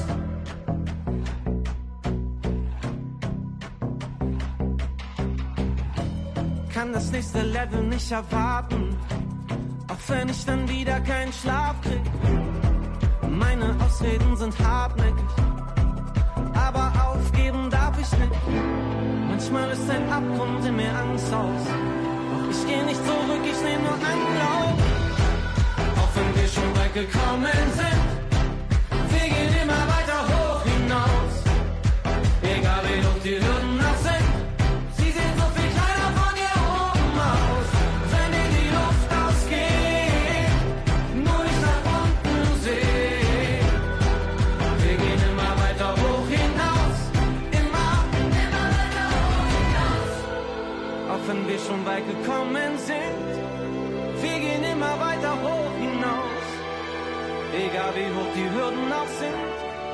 Kann das nächste Level nicht erwarten, auch wenn ich dann wieder keinen Schlaf krieg. Meine Ausreden sind hartnäckig, aber aufgeben darf ich nicht. Manchmal ist ein Abgrund in mir Angst aus, doch ich geh nicht zurück, ich nehm nur Anlauf. Auch wenn wir schon weit gekommen sind, wir gehen immer weiter hoch hinaus. Egal wie hoch die Hürden noch sind, sie sehen so viel kleiner von hier oben aus. Wenn dir die Luft ausgeht, nur nicht nach unten sehen. Wir gehen immer weiter hoch hinaus, immer, immer weiter hoch hinaus. Auch wenn wir schon weit gekommen sind, wir gehen immer weiter hoch hinaus. Egal wie hoch die Hürden noch sind.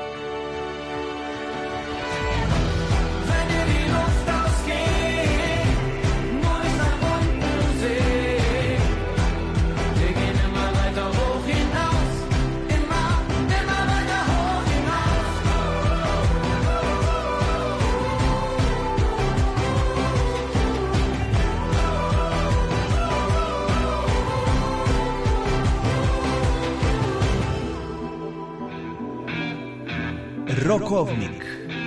Wenn dir die Luft ausgeht, nur nicht nach unten sehen. Wir gehen immer weiter hoch hinaus, immer, immer weiter hoch hinaus. Rokovnik.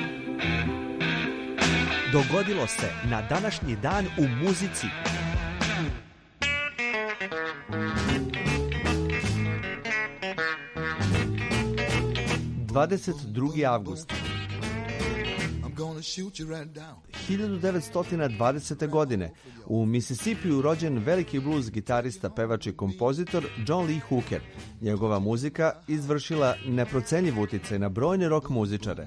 Dogodilo se na današnji dan u muzici. dvadeset drugi avgust hiljadu devetsto dvadesete. godine u Mississipiju rođen veliki blues gitarista, pevač i kompozitor John Lee Hooker. Njegova muzika izvršila neprocenjiv uticaj na brojne rock muzičare.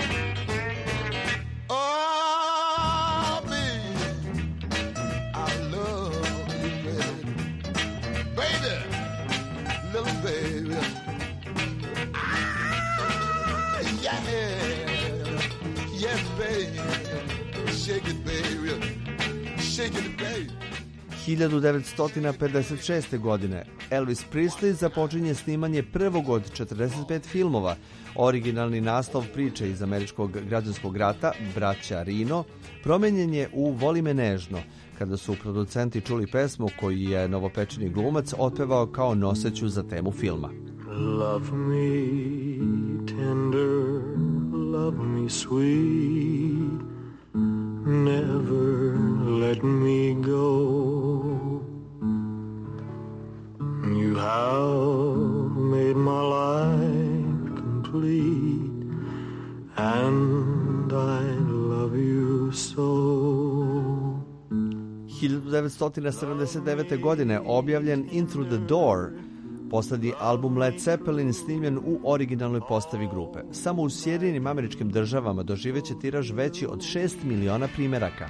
hiljadu devetsto pedeset šeste. godine Elvis Presley započinje snimanje prvog od četrdeset pet filmova. Originalni naslov priče iz američkog građanskog rata, Braća Rino, promenjen je u Voli me nežno, kada su producenti čuli pesmu koju je novopečeni glumac otpevao kao noseću za temu filma. Love me tender, love me sweet, never let me go. You have made my life complete, and I love you so. hiljadu devetsto sedamdeset devete. godine objavljen In Through the Door, poslednji album Led Zeppelin snimljen u originalnoj postavi grupe. Samo u Sjedinjenim Američkim Državama doživeće tiraž veći od šest miliona primeraka.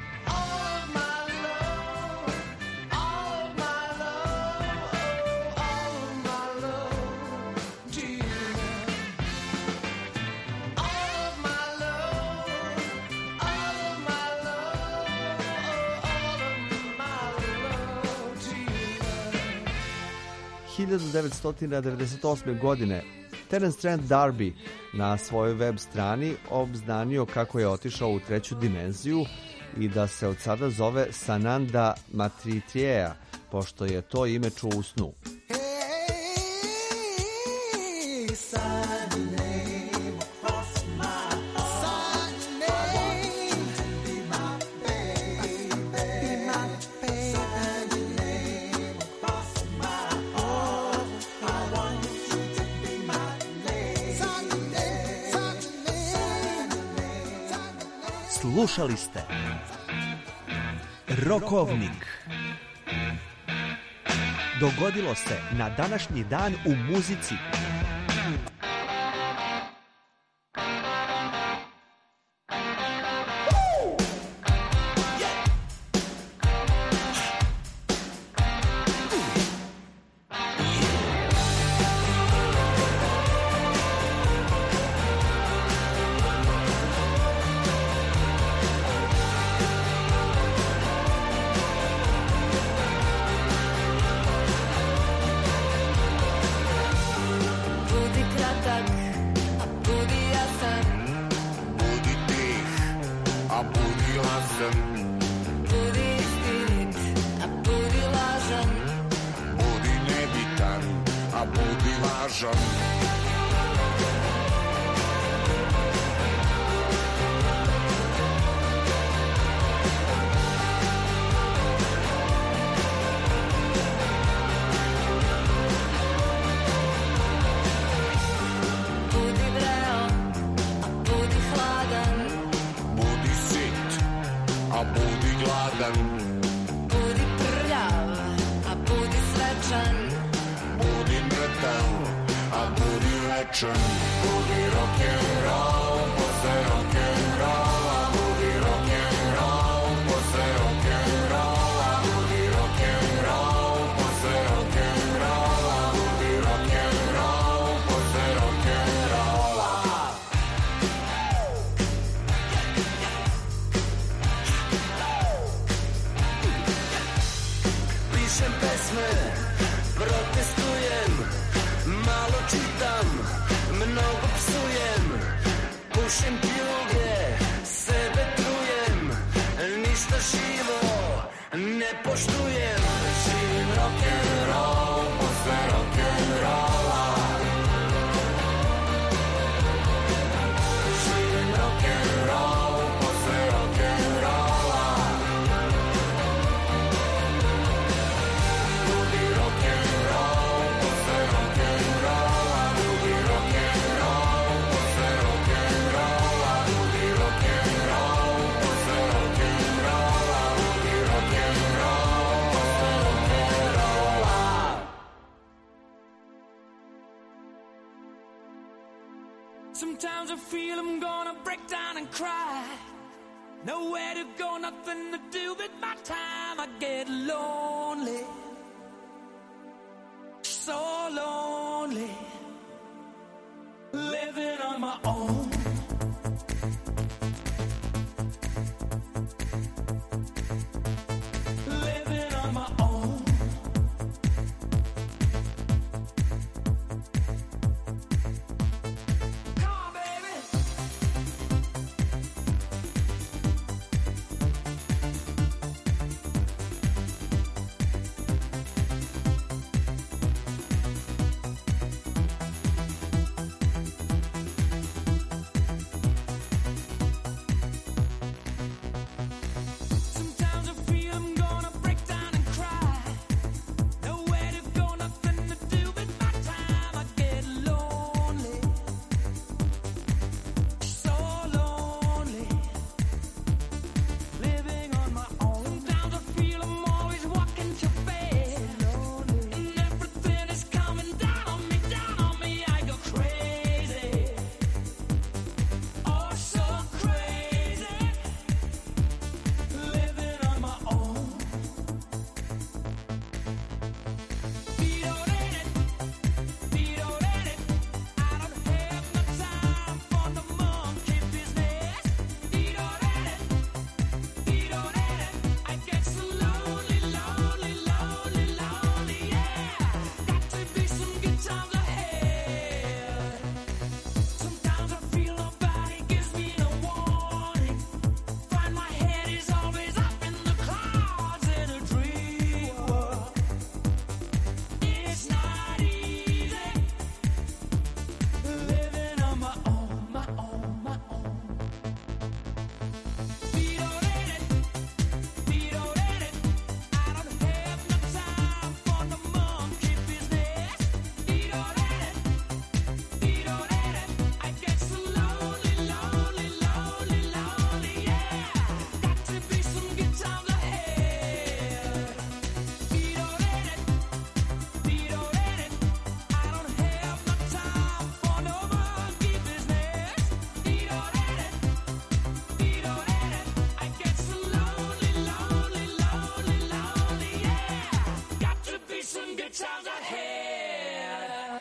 hiljadu devetsto devedeset osme. godine Terence Trent D'Arby na svojoj web strani obznanio kako je otišao u treću dimenziju i da se od sada zove Sananda Maitreya, pošto je to ime čuo u snu. Slušali ste Rokovnik. Dogodilo se na današnji dan u muzici. Sometimes I feel I'm gonna break down and cry. Nowhere to go, nothing to do with my time. I get lonely, so lonely, living on my own. Living on my own. Come on, baby. Sometimes I feel I'm gonna break down and cry. Nowhere to go, nothing to do with my time. I get lonely, so lonely, living on my own. Sometimes I feel I'm always walking too fast, and everything is coming down on me, down on me. I go crazy, oh so crazy, living on my own. Beat-o-let-it, beat-o-let-it. I don't have no time for the monkey business. Beat-o-let-it, beat-o-let-it. I get so lonely, lonely, lonely, lonely, yeah. Got to be some good times ahead. Sometimes I feel nobody gives me no warning. Find my head is always up in the clouds in a dream world. It's not easy living on my own, my own, my own. Beat-o-let-it, beat-o-let-it. I don't have no time for the monkey business. Beat-o-let-it, beat-o-let-it. I get so lonely, lonely, lonely, lonely, yeah. Got to be some good times ahead. Beat-o-let-it, beat-o-let-it. I don't have no time for no monkey business. Beat-o-let-it, beat-o-let-it. I get so lonely, lonely, lonely, lonely, yeah. Got to be some good times ahead.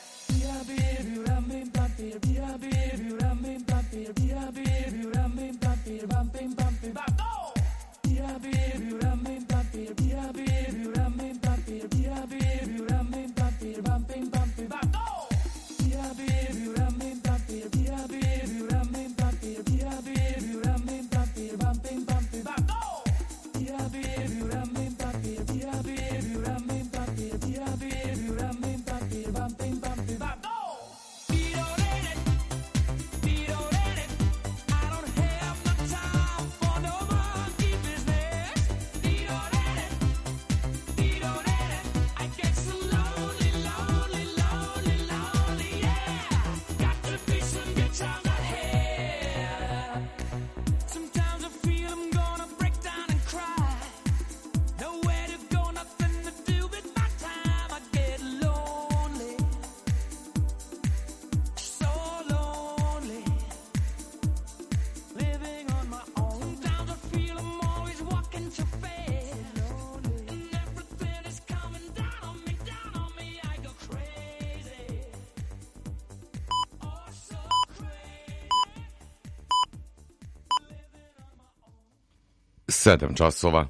Beat-o-let-it, beat-o-let-it. I don't have no time for no monkey business. Beat-o-let-it, beat-o-let-it. I get so lonely, lonely, lonely, lonely, yeah. Got to be some good times ahead. Sometimes I feel I'm gonna break down and cry. Nowhere to go, nothing to do with my time. I get lonely, so lonely, living on my own. Sometimes I feel I'm always walking too fast, and everything is coming down on me, down on me. I go crazy, oh so crazy. sedam časova.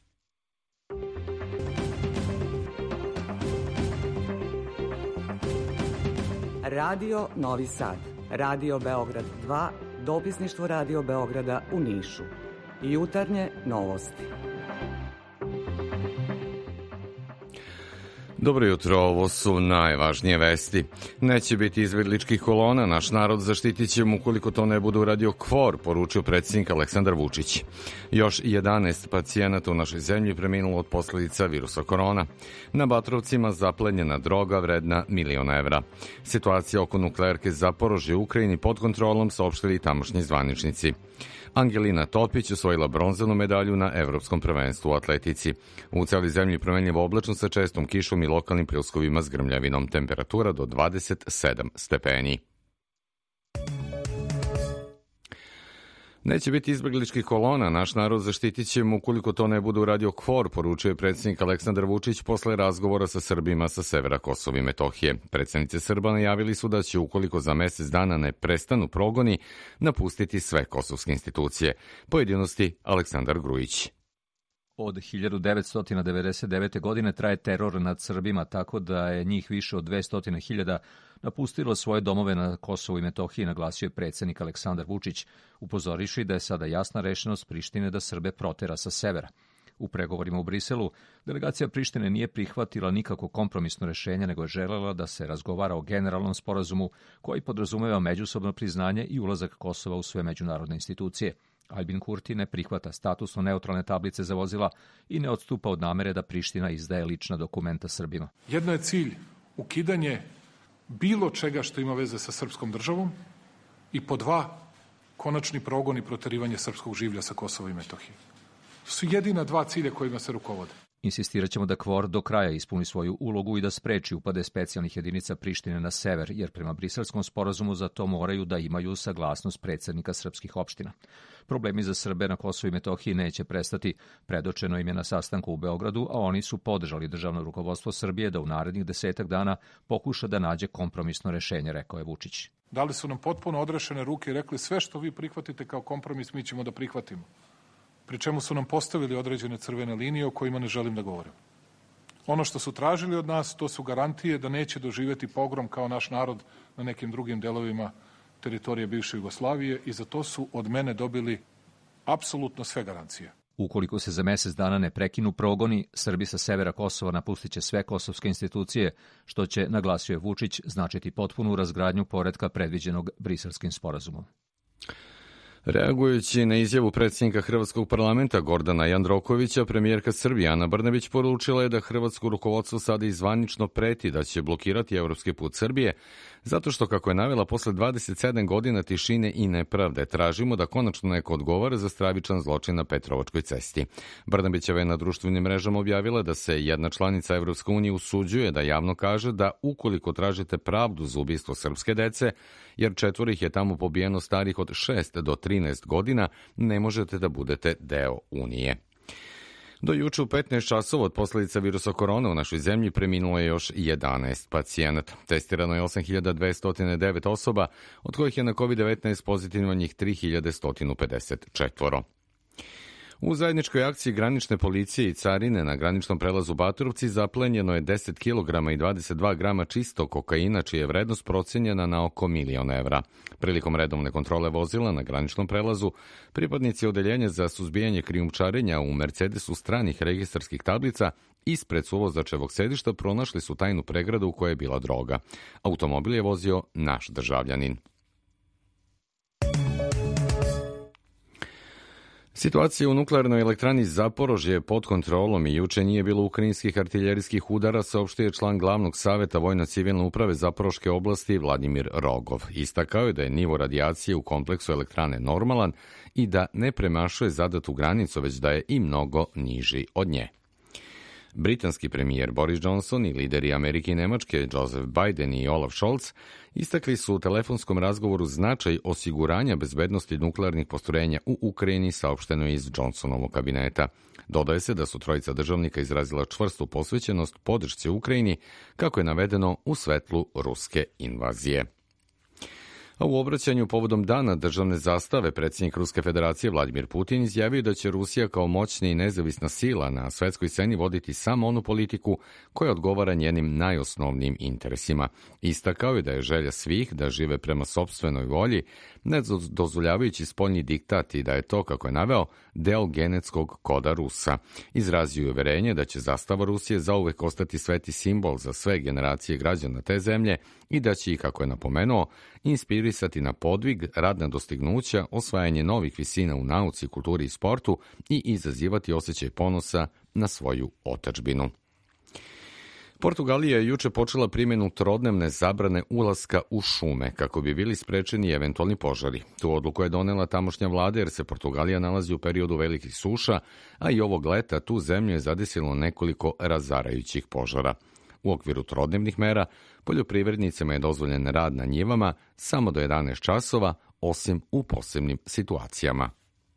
Radio Novi Sad, Radio Beograd dva, dopisništvo Radio Beograda u Nišu. Jutarnje novosti. Dobro jutro, ovo su najvažnije vesti. Neće biti izbjegličkih kolona, naš narod zaštitit će mu ukoliko to ne bude uradio K F O R, poručio predsjednik Aleksandar Vučić. Još jedanaest pacijenata u našoj zemlji preminulo od posljedica virusa korona. Na Batrovcima zaplenjena droga vredna milion evra. Situacija oko nuklearke Zaporožje u Ukrajini pod kontrolom, saopštili tamošnji zvaničnici. Angelina Topić osvojila bronzanu medalju na Evropskom prvenstvu u atletici. U cijeli zemlji promenljivo oblačno sa čestom kišom i lokalnim pljuskovima s grmljavinom. Temperatura do dvadeset sedam stepeni. Neće biti izbegličkih kolona, naš narod zaštitit ćemo ukoliko to ne bude uradio KFOR, poručuje predsjednik Aleksandar Vučić posle razgovora sa Srbima sa severa Kosova i Metohije. Predstavnici Srba najavili su da će ukoliko za mesec dana ne prestanu progoni, napustiti sve kosovske institucije. Pojedinosti Aleksandar Grujić. Od hiljadu devetsto devedeset devete. godine traje teror nad Srbima, tako da je njih više od dvesta hiljada napustilo svoje domove na Kosovu i Metohiji, naglasio je predsjednik Aleksandar Vučić, upozoriši da je sada jasna rešenost Prištine da Srbe protera sa severa. U pregovorima u Briselu, delegacija Prištine nije prihvatila nikako kompromisno rešenje, nego je želela da se razgovara o generalnom sporazumu koji podrazumeva međusobno priznanje i ulazak Kosova u sve međunarodne institucije. Albin Kurti ne prihvata statusno neutralne tablice za vozila i ne odstupa od namere da Priština izdaje lična dokumenta Srbima. Jedno je cilj ukidanje bilo čega što ima veze sa srpskom državom i po dva, konačni progon i proterivanje srpskog življa sa Kosova i Metohije. To su jedina dva cilja kojima se rukovode. Insistirat ćemo da KFOR do kraja ispuni svoju ulogu i da spreči upade specijalnih jedinica Prištine na sever, jer prema briselskom sporazumu za to moraju da imaju saglasnost predsjednika srpskih opština. Problemi za Srbe na Kosovu i Metohiji neće prestati. Predočeno im je na sastanku u Beogradu, a oni su podržali državno rukovodstvo Srbije da u narednih desetak dana pokuša da nađe kompromisno rešenje, rekao je Vučić. Dali su nam potpuno odrešene ruke i rekli sve što vi prihvatite kao kompromis mi ćemo da prihvatimo. Pri čemu su nam postavili određene crvene linije o kojima ne želim da govorim. Ono što su tražili od nas, to su garantije da neće doživjeti pogrom kao naš narod na nekim drugim delovima teritorije bivše Jugoslavije i za to su od mene dobili apsolutno sve garancije. Ukoliko se za mesec dana ne prekinu progoni, Srbi sa severa Kosova napustit će sve kosovske institucije, što će, naglasio je Vučić, značiti potpunu razgradnju poretka predviđenog Briselskim sporazumom. Reagujući na izjavu predsjednika Hrvatskog parlamenta Gordana Jandrokovića, premijerka Srbije Ana Brnabić poručila je da hrvatsko rukovodstvo sada izvanično preti da će blokirati evropski put Srbije, zato što, kako je navela, posle dvadeset sedam godina tišine i nepravde tražimo da konačno neko odgovara za stravičan zločin na Petrovačkoj cesti. Brnabićeva je na društvenim mrežama objavila da se jedna članica Evropske unije usuđuje da javno kaže da ukoliko tražite pravdu za ubistvo srpske dece, jer četvoro ih je tamo pobijeno starih od šest do trinaest godina, ne možete da budete deo Unije. Do juče u petnaest časova od posledica virusa korona u našoj zemlji preminulo je još jedanaest pacijenata. Testirano je osam hiljada dvesta devet osoba, od kojih je na kovid devetnaest pozitivno njih tri hiljade sto pedeset četvoro. U zajedničkoj akciji granične policije i carine na graničnom prelazu Baturovci zaplenjeno je deset kilograma i dvadeset dva grama čistog kokaina, čija je vrednost procenjena na oko milion evra. Prilikom redovne kontrole vozila na graničnom prelazu, pripadnici odeljenja za suzbijanje krijumčarenja u Mercedesu stranih registarskih tablica ispred suvozačevog sedišta pronašli su tajnu pregradu u kojoj je bila droga. Automobil je vozio naš državljanin. Situacija u nuklearnoj elektrani Zaporožje je pod kontrolom i juče nije bilo ukrajinskih artiljerijskih udara, saopštio je član glavnog saveta Vojno-civilne uprave Zaporoške oblasti Vladimir Rogov. Istakao je da je nivo radijacije u kompleksu elektrane normalan i da ne premašuje zadatu granicu, već da je i mnogo niži od nje. Britanski premijer Boris Johnson i lideri Amerike i Nemačke Joseph Biden i Olaf Scholz istakli su u telefonskom razgovoru značaj osiguranja bezbednosti nuklearnih postrojenja u Ukrajini, saopšteno iz Johnsonovog kabineta. Dodaje se da su trojica državnika izrazila čvrstu posvećenost podršci Ukrajini, kako je navedeno u svetlu ruske invazije. A u obraćanju povodom dana državne zastave predsjednik Ruske federacije Vladimir Putin izjavio da će Rusija kao moćna i nezavisna sila na svetskoj sceni voditi samo onu politiku koja odgovara njenim najosnovnijim interesima. Istakao je da je želja svih da žive prema sopstvenoj volji, ne dozvoljavajući spoljni diktat i da je to, kako je naveo, deo genetskog koda Rusa. Izrazio je uverenje da će zastava Rusije zauvek ostati sveti simbol za sve generacije građana te zemlje i da će ih, kako je napomenuo, inspirisati na podvig, radna dostignuća, osvajanje novih visina u nauci, kulturi i sportu i izazivati osjećaj ponosa na svoju otadžbinu. Portugalija je juče počela primjenu trodnevne zabrane ulaska u šume kako bi bili sprečeni eventualni požari. Tu odluku je donela tamošnja vlada jer se Portugalija nalazi u periodu velikih suša, a i ovog leta tu zemlju je zadesilo nekoliko razarajućih požara. U okviru trodnevnih mera poljoprivrednicima je dozvoljen rad na njivama samo do jedanaest časova, osim u posebnim situacijama.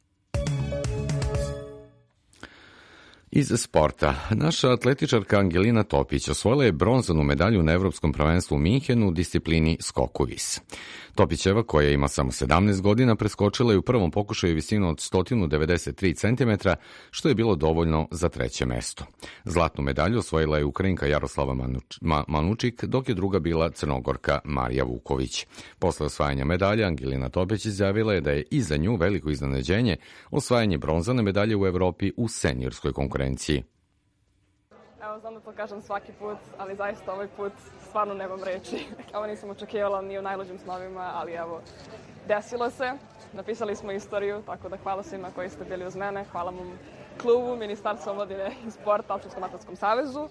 Iz sporta, naša atletičarka Angelina Topić osvojila je bronzanu medalju na Evropskom prvenstvu u Minhenu u disciplini skoku vis. Topićeva, koja ima samo sedamnaest godina, preskočila je u prvom pokušaju visinu od sto devedeset tri centimetra, što je bilo dovoljno za treće mesto. Zlatnu medalju osvojila je Ukrajinka Jaroslava Manuč, Ma, Manučik, dok je druga bila Crnogorka Marija Vuković. Posle osvajanja medalja, Angelina Topić izjavila je da je i za nju veliko iznenađenje osvajanje bronzane medalje u Evropi u seniorskoj konkurenciji. Evo, znam da to kažem svaki put, ali zaista ovaj put stvarno nemam reči. Ovo nisam očekivala ni u najluđim snovima, ali evo, desilo se. Napisali smo istoriju, tako da hvala svima koji ste bili uz mene. Hvala mom klubu, Ministarstvu omladine i sporta, Alpskom atletskom savezu.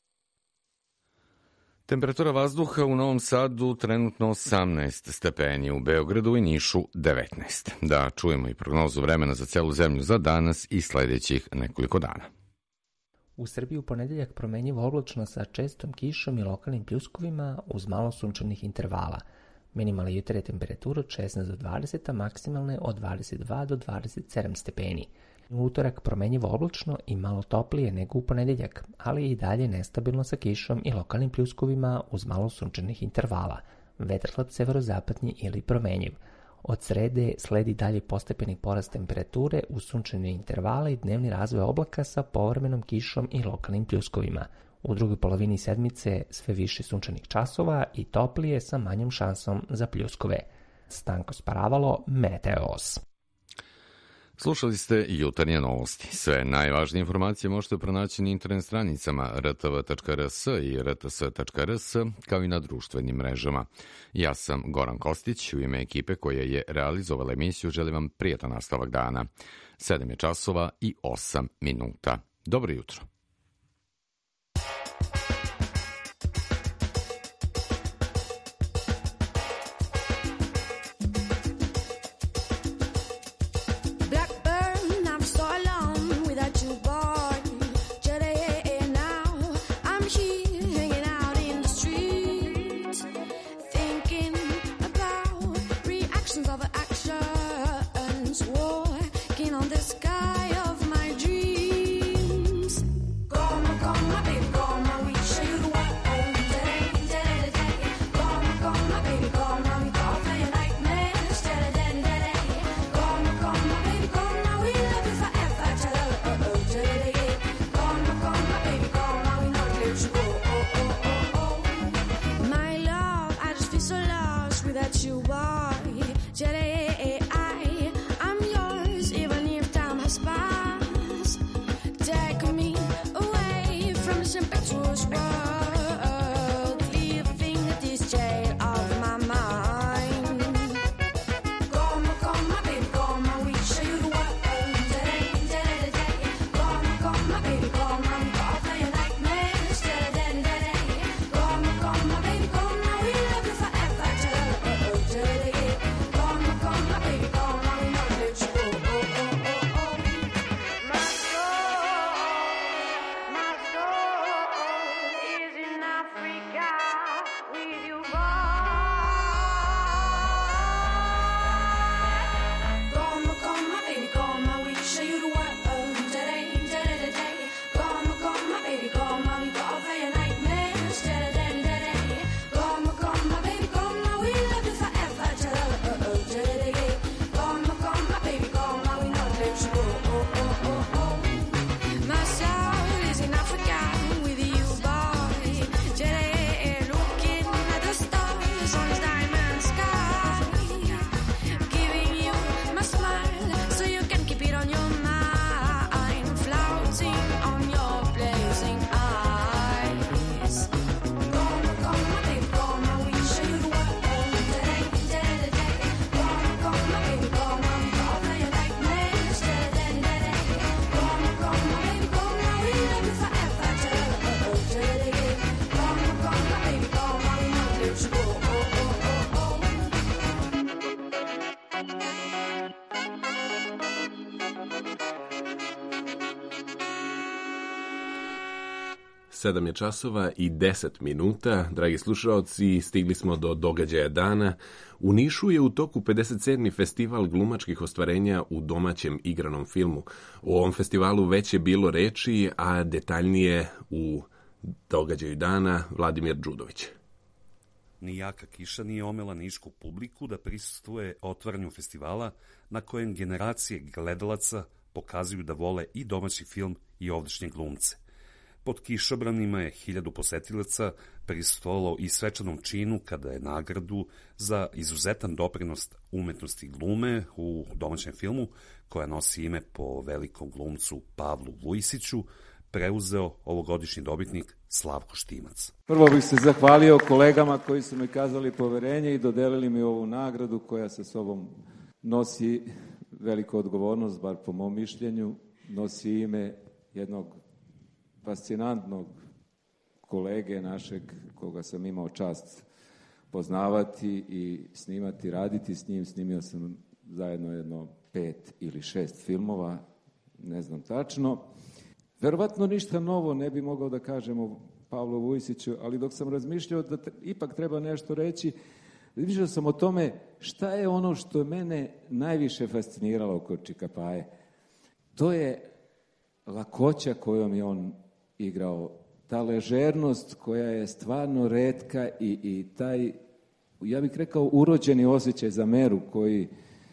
Temperatura vazduha u Novom Sadu trenutno osamnaest stepeni, u Beogradu i Nišu devetnaest. Da čujemo i prognozu vremena za celu zemlju za danas i sledećih nekoliko dana. U Srbiji u ponedeljak promenjivo oblačno sa čestom kišom i lokalnim pljuskovima uz malo sunčanih intervala. Minimalna jutarnja temperatura od šesnaest do dvadeset, a maksimalne od dvadeset dva do dvadeset sedam stepeni. U utorak promenjivo oblačno i malo toplije nego u ponedeljak, ali i dalje nestabilno sa kišom i lokalnim pljuskovima uz malo sunčanih intervala. Vetar slab severozapadni ili promenjiv. Od srede sledi dalje postepeni porast temperature uz sunčane intervale i dnevni razvoj oblaka sa povremenom kišom i lokalnim pljuskovima. U drugoj polovini sedmice sve više sunčanih časova i toplije sa manjom šansom za pljuskove. Stanko Sparavalo, Meteos. Slušali ste jutarnje novosti. Sve najvažnije informacije možete pronaći na internet stranicama r t v tačka r s i r t s tačka r s, kao i na društvenim mrežama. Ja sam Goran Kostić, u ime ekipe koja je realizovala emisiju želim vam prijatan nastavak dana. sedam je časova i osam minuta. Dobro jutro. sedam je časova i deset minuta. Dragi slušaoci, stigli smo do događaja dana. U Nišu je u toku pedeset sedmi festival glumačkih ostvarenja u domaćem igranom filmu. O ovom festivalu već je bilo reči, a detaljnije u događaju dana Vladimir Đudović. Ni jaka kiša nije omela nišku publiku da prisustvuje otvaranju festivala na kojem generacije gledalaca pokazuju da vole i domaći film i ovdašnje glumce. Pod kišobranima je hiljadu posetilaca prisustvovalo i svečanom činu kada je nagradu za izuzetan doprinos umetnosti glume u domaćem filmu, koja nosi ime po velikom glumcu Pavlu Vujsiću, preuzeo ovogodišnji dobitnik Slavko Štimac. Prvo bih se zahvalio kolegama koji su mi kazali poverenje i dodelili mi ovu nagradu koja sa sobom nosi veliku odgovornost, bar po mom mišljenju, nosi ime jednog fascinantnog kolege našeg, koga sam imao čast poznavati i snimati, raditi s njim. Snimio sam zajedno jedno pet ili šest filmova, ne znam tačno. Verovatno ništa novo ne bi mogao da kažem o Pavlu Vujsiću, ali dok sam razmišljao da t- ipak treba nešto reći, razmišljao sam o tome šta je ono što je mene najviše fasciniralo kod Čikapaje. To je lakoća kojom je on igrao, ta ležernost koja je stvarno retka i, i taj, ja bih rekao, urođeni osjećaj za meru koji,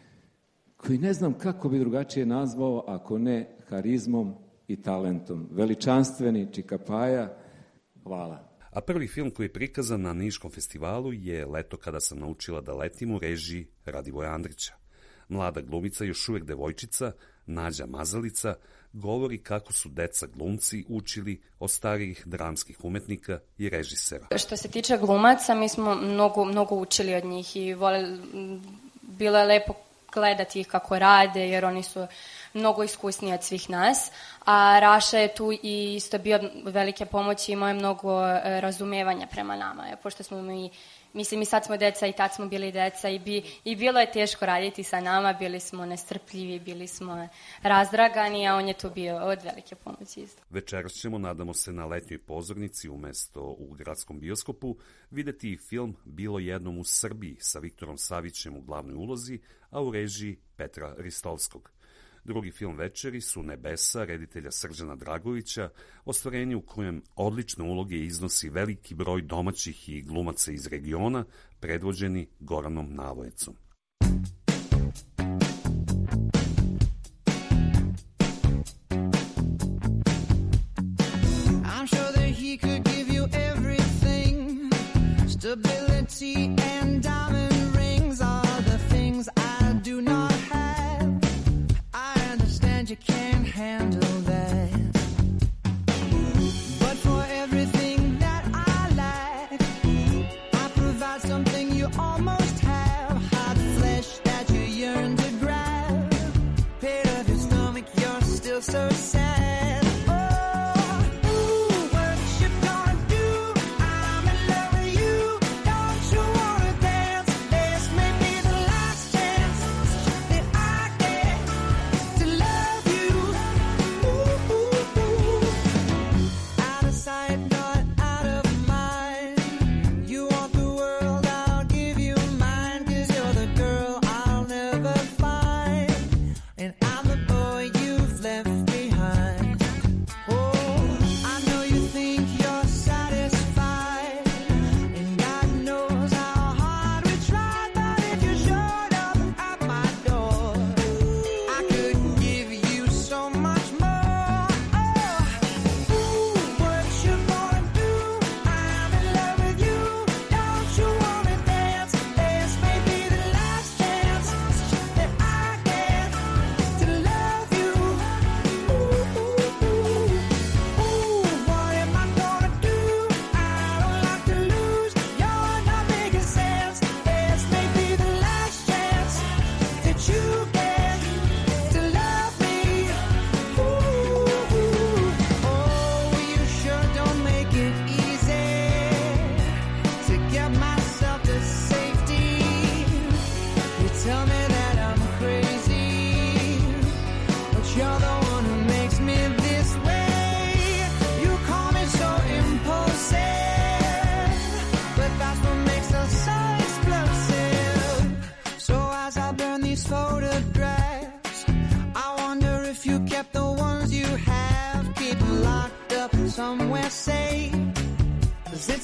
koji ne znam kako bi drugačije nazvao, ako ne harizmom i talentom. Veličanstveni Čikapaja, hvala. A prvi film koji je prikazan na Niškom festivalu je Leto kada sam naučila da letim u režiji Radivoja Andrića. Mlada glumica, još uvek devojčica, Nađa Mazalica, govori kako su deca glumci učili od starijih dramskih umetnika i režisera. Što se tiče glumaca, mi smo mnogo, mnogo učili od njih i vole, bilo je lepo gledati ih kako rade, jer oni su mnogo iskusniji od svih nas, a Raša je tu i isto bio velike pomoći, imao je mnogo razumevanja prema nama, pošto smo mi, mislim i sad smo deca i tad smo bili deca i, bi, i bilo je teško raditi sa nama, bili smo nestrpljivi, bili smo razdragani, a on je tu bio od velike pomoći isto. Večeras ćemo, nadamo se, na letnjoj pozornici umesto u gradskom bioskopu videti film Bilo jednom u Srbiji sa Viktorom Savićem u glavnoj ulozi, a u režiji Petra Ristovskog. Drugi film večeri su Nebesa, reditelja Srđana Dragovića, ostvarenje u kojem odlične uloge iznosi veliki broj domaćih i glumaca iz regiona, predvođeni Goranom Navojecom. I'm sure that he could give you everything. Stability and diamond rings are the things I do not have. I understand you can't handle that. But for everything that I lack, I provide something you almost have. Hot flesh that you yearn to grab. Pit of your stomach, you're still so sad. Dance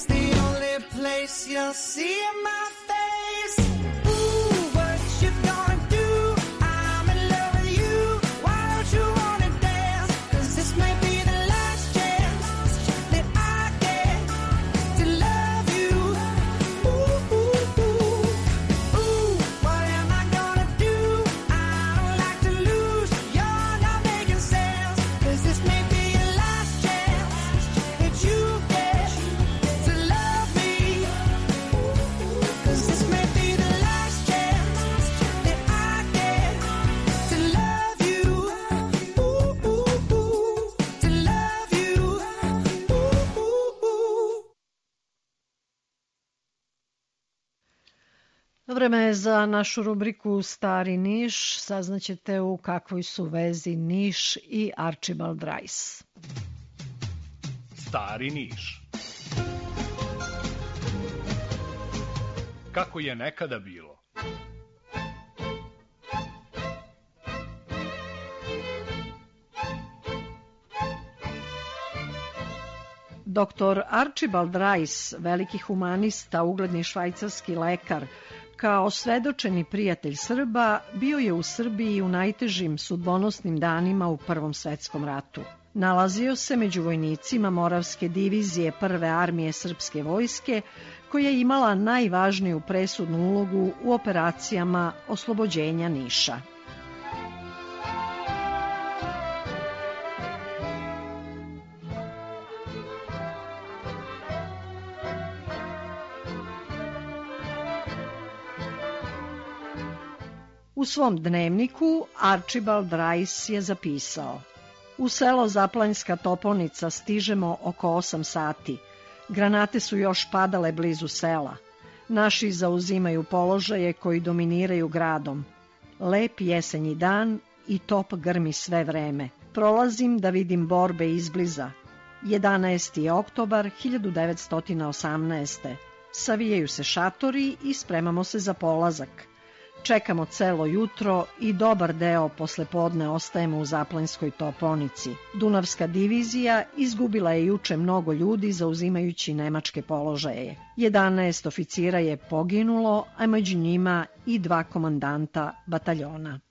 the only place you'll see my face. Ooh, what you gonna do? I'm in love with you. Why don't you wanna dance? 'Cause this may be the last chance that I get to love you. Ooh, ooh, ooh. Ooh, what am I gonna do? I don't like to lose. You're not making sense. 'Cause this may be the last chance that you get to love me. 'Cause this may be the last chance that I get to love you. Ooh, ooh, ooh. To love you. Ooh, ooh, ooh. Vreme je za našu rubriku Stari Niš. Saznaćete u kakvoj su vezi Niš i Archibald Rice. Stari Niš. Kako je nekada bilo. Doktor Archibald Rice, veliki humanista, ugledni švajcarski lekar, kao svedočeni prijatelj Srba, bio je u Srbiji u najtežim sudbonosnim danima u Prvom svetskom ratu. Nalazio se među vojnicima Moravske divizije Prve armije srpske vojske, koja je imala najvažniju presudnu ulogu u operacijama oslobođenja Niša. U svom dnevniku Archibald Rice je zapisao: U selo Zaplanjska Toponica stižemo oko osam sati. Granate su još padale blizu sela. Naši zauzimaju položaje koji dominiraju gradom. Lep jesenji dan i top grmi sve vreme. Prolazim da vidim borbe izbliza. jedanaesti oktobar hiljadu devetsto osamnaeste. Savijaju se šatori i spremamo se za polazak. Čekamo celo jutro i dobar deo posle podne ostajemo u Zaplanjskoj Toponici. Dunavska divizija izgubila je juče mnogo ljudi zauzimajući nemačke položaje. jedanaest oficira je poginulo, a među njima i dva komandanta bataljona.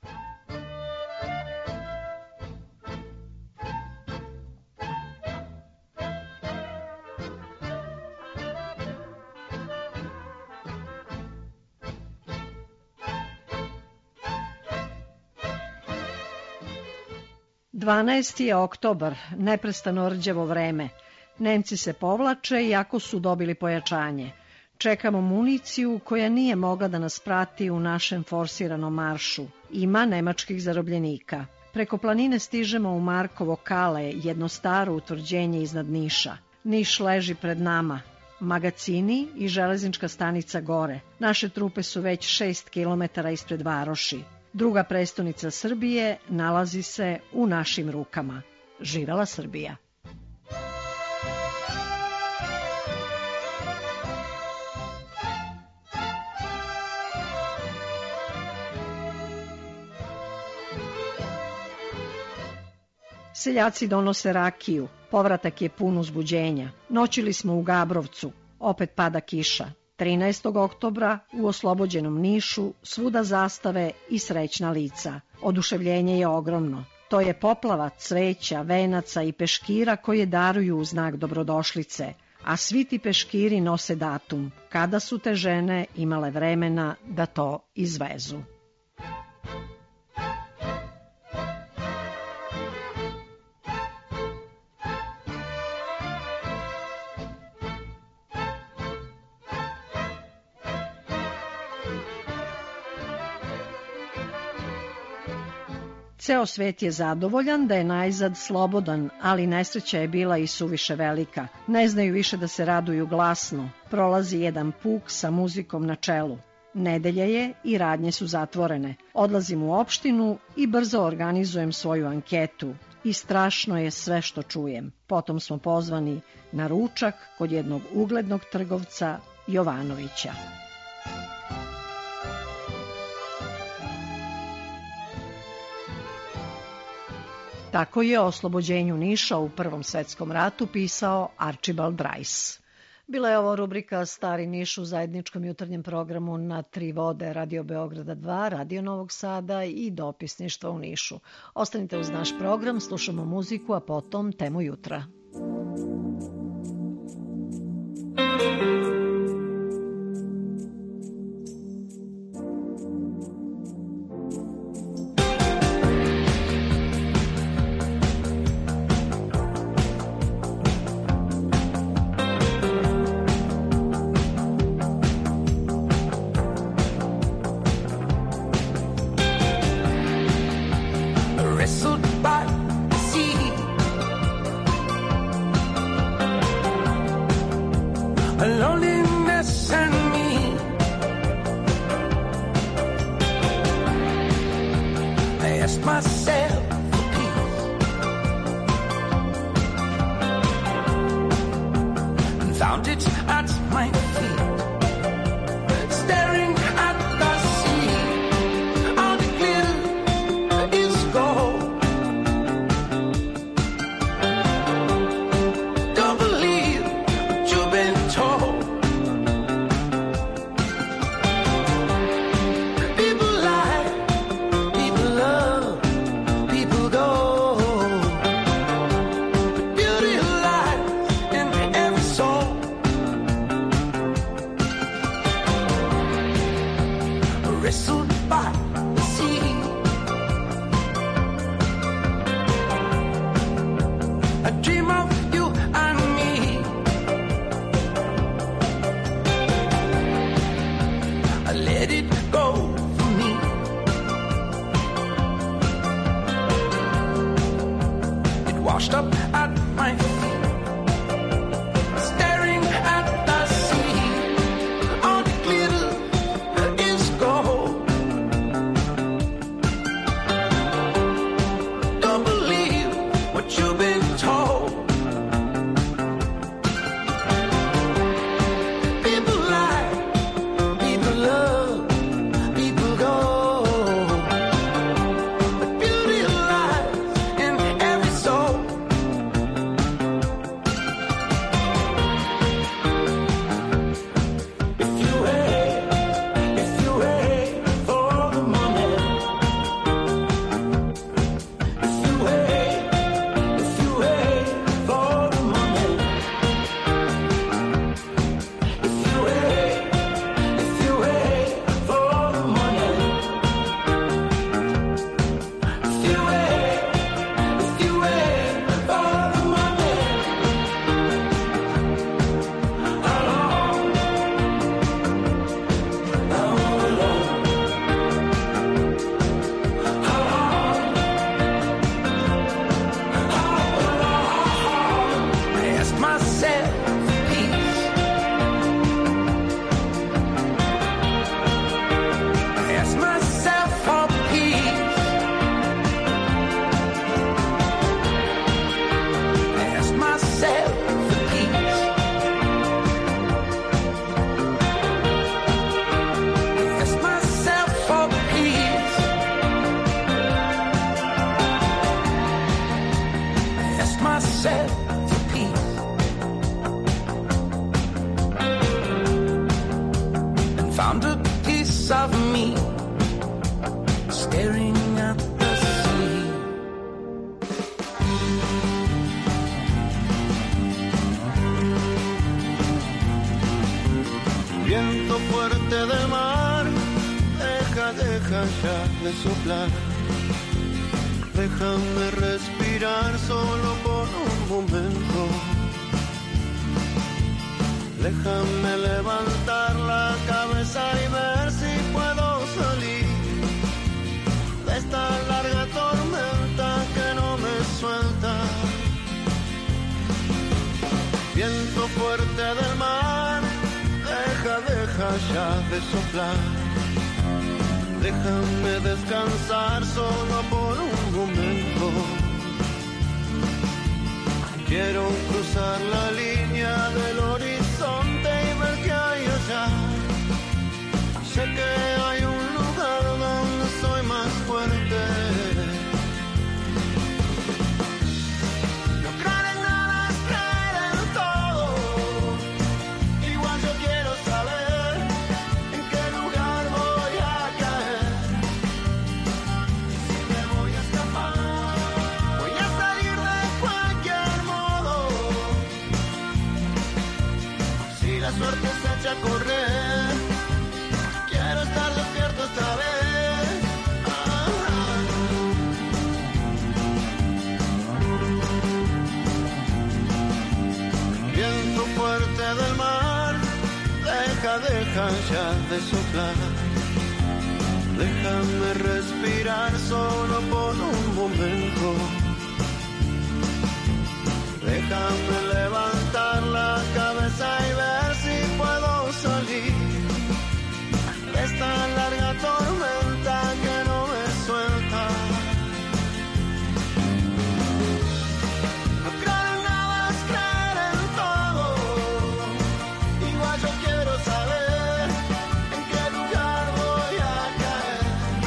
dvanaesti je oktobar, neprestano rđavo vreme. Nemci se povlače iako su dobili pojačanje. Čekamo municiju koja nije mogla da nas prati u našem forsiranom maršu. Ima nemačkih zarobljenika. Preko planine stižemo u Markovo Kale, jedno staro utvrđenje iznad Niša. Niš leži pred nama. Magacini i železnička stanica gore. Naše trupe su već šest kilometara ispred varoši. Druga prestonica Srbije nalazi se u našim rukama. Živela Srbija! Seljaci donose rakiju. Povratak je pun uzbuđenja. Noćili smo u Gabrovcu. Opet pada kiša. trinaestog oktobra u oslobođenom Nišu svuda zastave i srećna lica. Oduševljenje je ogromno. To je poplava cveća, venaca i peškira koje daruju u znak dobrodošlice, a svi ti peškiri nose datum, kada su te žene imale vremena da to izvezu. Ceo svet je zadovoljan da je najzad slobodan, ali nesreća je bila i suviše velika. Ne znaju više da se raduju glasno. Prolazi jedan puk sa muzikom na čelu. Nedelja je i radnje su zatvorene. Odlazim u opštinu i brzo organizujem svoju anketu. I strašno je sve što čujem. Potom smo pozvani na ručak kod jednog uglednog trgovca Jovanovića. Tako je o oslobođenju Niša u Prvom svetskom ratu pisao Archibald Rice. Bila je ovo rubrika Stari Niš u zajedničkom jutarnjem programu na Tri vode, Radio Beograda dva, Radio Novog Sada i dopisništva u Nišu. Ostanite uz naš program, slušamo muziku, a potom temu jutra. la suerte se echa a correr, quiero estar despierto otra vez. Ah. Viento fuerte del mar, deja, deja ya de soplar. Déjame respirar solo por un momento. Déjame levantar la cabeza y ver si puedo salir de esta larga tormenta que no me suelta. No creo en nada, es creer en todo. Igual yo quiero saber en qué lugar voy a caer.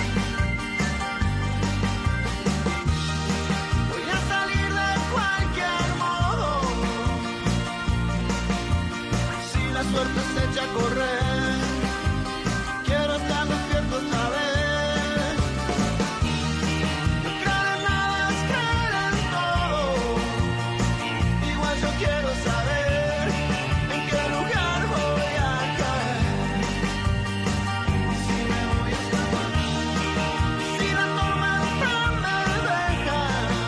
Voy a salir de cualquier modo. Si la suerte se echa a correr, quiero estar despierto otra vez. No creer en nada, es creer en todo. Igual yo quiero saber en qué lugar voy a caer. Si me voy a escapar, si la tormenta me deja,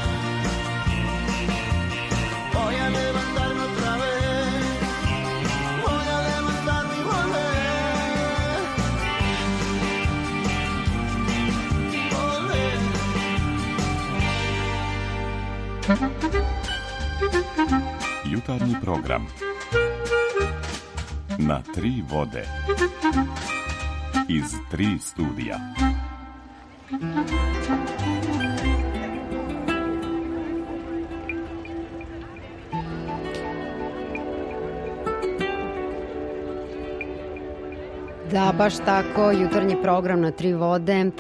voy a levantarme otra vez. Voy a levantarme y volver. Jutarnji program na tri vode iz tri studija. Da, baš tako, jutarnji program na tri vode e,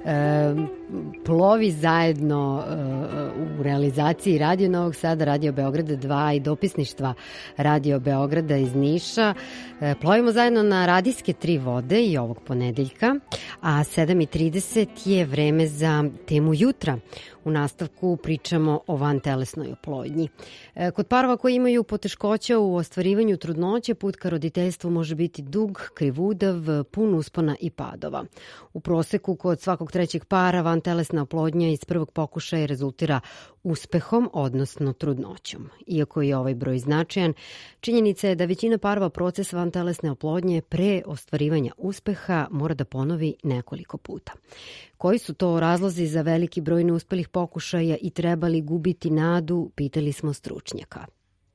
plovi zajedno e, u realizaciji Radio Novog Sada, Radio Beograda dva i dopisništva Radio Beograda iz Niša. E, plovimo zajedno na radijske tri vode i ovog ponedeljka, a sedam i trideset je vreme za temu jutra. U nastavku pričamo o vantelesnoj oplodnji. E, kod parova koji imaju poteškoća u ostvarivanju trudnoće, put ka roditeljstvu može biti dug, krivudav, pun uspona i padova. U proseku kod svakog trećeg para vantelesna oplodnja iz prvog pokušaja rezultira uspehom, odnosno trudnoćom. Iako je ovaj broj značajan, činjenica je da većina parova proces vantelesne oplodnje pre ostvarivanja uspeha mora da ponovi nekoliko puta. Koji su to razlozi za veliki broj neuspelih pokušaja i treba li gubiti nadu, pitali smo stručnjaka.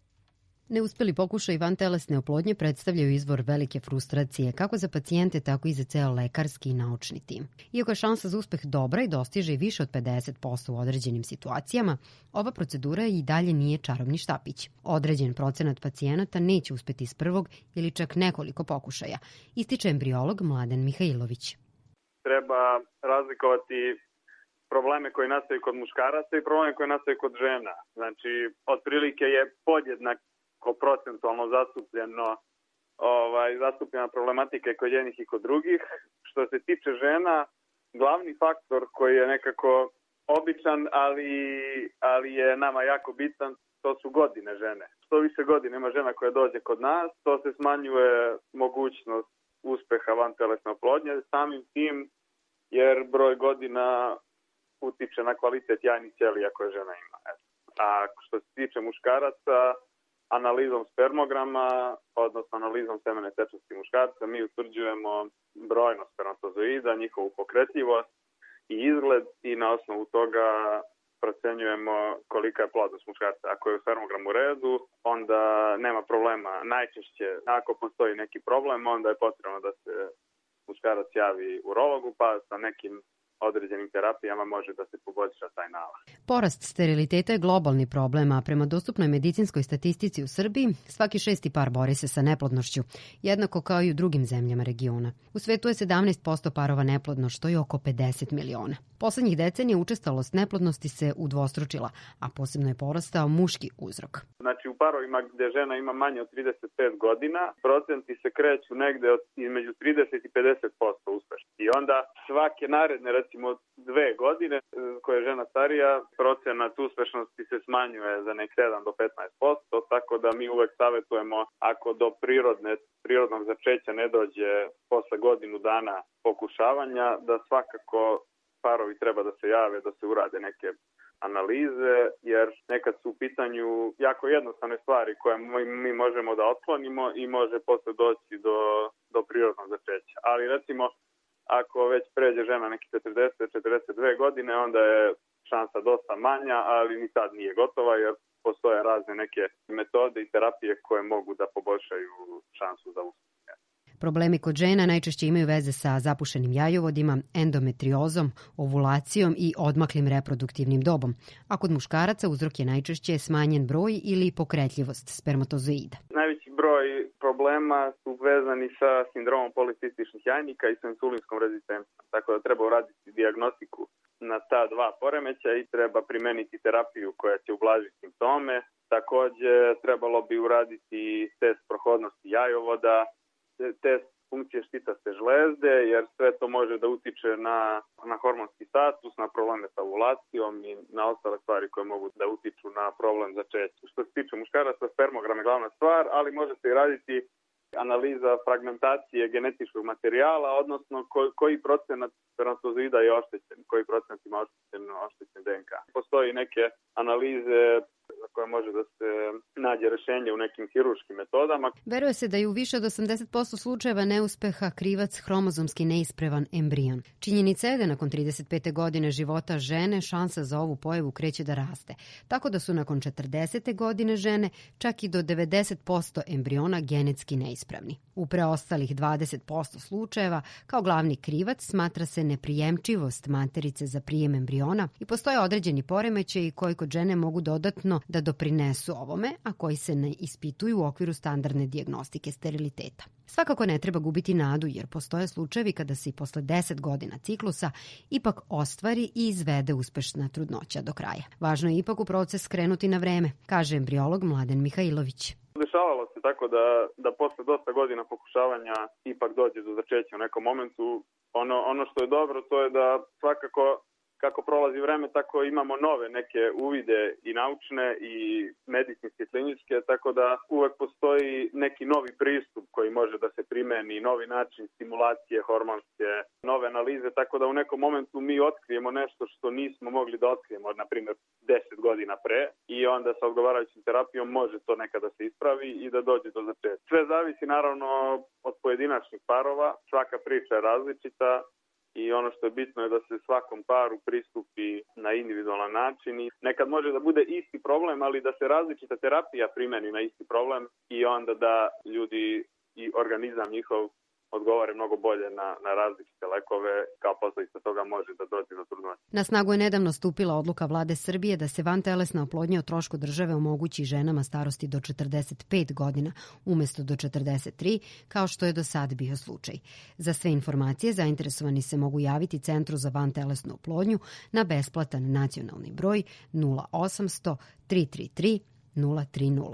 Neuspeli pokušaj vantelesne oplodnje predstavljaju izvor velike frustracije kako za pacijente, tako i za ceo lekarski i naučni tim. Iako je šansa za uspeh dobra i dostiže i više od pedeset posto u određenim situacijama, ova procedura i dalje nije čarobni štapić. Određen procenat pacijenata neće uspeti iz prvog ili čak nekoliko pokušaja, ističe embriolog Mladen Mihajlović. Treba razlikovati probleme koji nastaju kod muškaraca i probleme koji nastaju kod žena. Znači, otprilike je podjednako procentualno zastupljeno ovaj, zastupljena problematika i kod jednih i kod drugih. Što se tiče žena, glavni faktor koji je nekako običan, ali, ali je nama jako bitan, to su godine žene. Što više godina ima žena koja dođe kod nas, to se smanjuje mogućnost uspeha vantelesne oplodnje, samim tim jer broj godina utiče na kvalitet jajnih ćelija koje žena ima. A što se tiče muškaraca, analizom spermograma, odnosno analizom semene tečnosti muškarca, mi utvrđujemo brojnost spermatozoida, njihovu pokretljivost i izgled i na osnovu toga procenjujemo kolika je plodnost muškarca. Ako je u spermogramu u redu, onda nema problema. Najčešće, ako postoji neki problem, onda je potrebno da se muškarac javi urologu, pa sa nekim određenim terapijama može da se poboljša taj nalaz. Porast steriliteta je globalni problem, a prema dostupnoj medicinskoj statistici u Srbiji svaki šesti par bori se sa neplodnošću, jednako kao i u drugim zemljama regiona. U svetu je sedamnaest posto parova neplodno, što je oko pedeset miliona. Poslednjih decenija učestalost neplodnosti se udvostručila, a posebno je porastao muški uzrok. Znači u parovima gde žena ima manje od trideset pet godina, procenti se kreću negde od između trideset i pedeset posto uspešno. I onda svake naredne, recimo dve godine, koje je žena starija, procenat uspešnosti se smanjuje za nek sedam do petnaest posto, tako da mi uvek savjetujemo, ako do prirodne, prirodnog začeća ne dođe posle godinu dana pokušavanja, da svakako parovi treba da se jave, da se urade neke analize, jer nekad su u pitanju jako jednostavne stvari koje mi možemo da otklonimo i može posle doći do, do prirodnog začeća. Ali recimo, ako već pređe žena neki četrdeset do četrdeset dve godine, onda je šansa dosta manja, ali ni tad nije gotova, jer postoje razne neke metode i terapije koje mogu da poboljšaju šansu za uspeh. Problemi kod žena najčešće imaju veze sa zapušenim jajovodima, endometriozom, ovulacijom i odmaklim reproduktivnim dobom, a kod muškaraca uzrok je najčešće smanjen broj ili pokretljivost spermatozoida. Najveći broj problema su vezani sa sindromom policističnih jajnika i sa insulinskom rezistencijom, tako da treba uraditi dijagnostiku na ta dva poremeća i treba primeniti terapiju koja će ublažiti simptome. Takođe, trebalo bi uraditi test prohodnosti jajovoda, test funkcije štitaste žlezde, jer sve to može da utiče na, na hormonski status, na probleme sa ovulacijom i na ostale stvari koje mogu da utiču na problem začeća. Što se tiče muškaraca, spermogram je glavna stvar, ali može se i raditi analiza fragmentacije genetičkog materijala, odnosno ko, koji procenat spermatozoida je oštećen, koji procenat ima oštećen, oštećen D N K. Postoji neke analize za koje može da se nađe rešenje u nekim hiruškim metodama. Veruje se da je u više od osamdeset posto slučajeva neuspeha krivac hromozomski neispravan embrion. Činjenica je da nakon trideset pete godine života žene šansa za ovu pojavu kreće da raste, tako da su nakon četrdesete godine žene čak i do devedeset posto embriona genetski neispravni. U preostalih dvadeset posto slučajeva kao glavni krivac smatra se neprijemčivost materice za prijem embriona i postoje određeni poremećaji koji kod žene mogu dodatno da doprinesu ovome, a koji se ne ispituju u okviru standardne dijagnostike steriliteta. Svakako ne treba gubiti nadu, jer postoje slučajevi kada se i posle deset godina ciklusa ipak ostvari i izvede uspešna trudnoća do kraja. Važno je ipak u proces krenuti na vreme, kaže embriolog Mladen Mihajlović. Dešavalo se tako da, da posle dosta godina pokušavanja ipak dođe do začeća u nekom momentu. Ono, ono što je dobro, to je da svakako kako prolazi vreme, tako imamo nove neke uvide i naučne i medicinske, kliničke, tako da uvek postoji neki novi pristup koji može da se primeni, novi način stimulacije hormonske, nove analize, tako da u nekom momentu mi otkrijemo nešto što nismo mogli da otkrijemo, na primjer deset godina pre, i onda sa odgovarajućim terapijom može to nekada se ispravi i da dođe do začetka. Sve zavisi naravno od pojedinačnih parova, svaka priča je različita. I ono što je bitno je da se svakom paru pristupi na individualan način i nekad može da bude isti problem, ali da se različita terapija primeni na isti problem i onda da ljudi i organizam njihov odgovore mnogo bolje na, na različite lekove, kao posledica toga može da dođe do trudnoće. Na snagu je nedavno stupila odluka vlade Srbije da se vantelesna oplodnja o trošku države omogući ženama starosti do četrdeset pet godina umesto do četrdeset tri, kao što je do sad bio slučaj. Za sve informacije zainteresovani se mogu javiti Centru za vantelesnu oplodnju na besplatan nacionalni broj nula osamsto tri tri tri nula tri nula.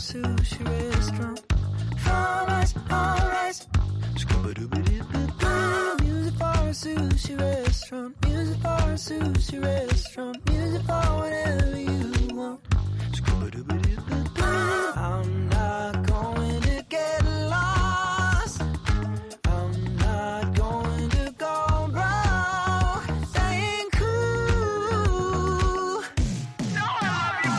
sushi restaurant. Fried rice, all rice. Scuba-dooba-doo-ba-doo. Music for a sushi restaurant. Music for a sushi restaurant. Music for whatever you want. Scuba-dooba-doo-ba-doo. I'm not going to get lost. I'm not going to go broke. Staying cool. No, I'll be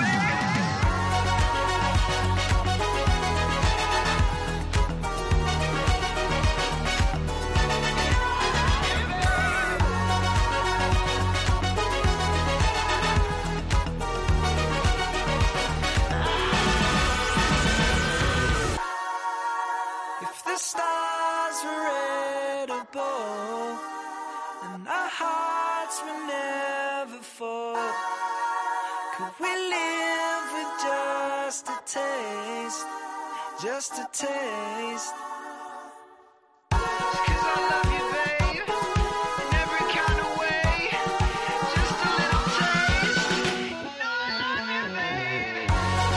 If the stars were edible and our hearts were never full, could we live with just a taste, just a taste? 'Cause I love you, babe, in every kind of way. Just a little taste. You know I love you, babe.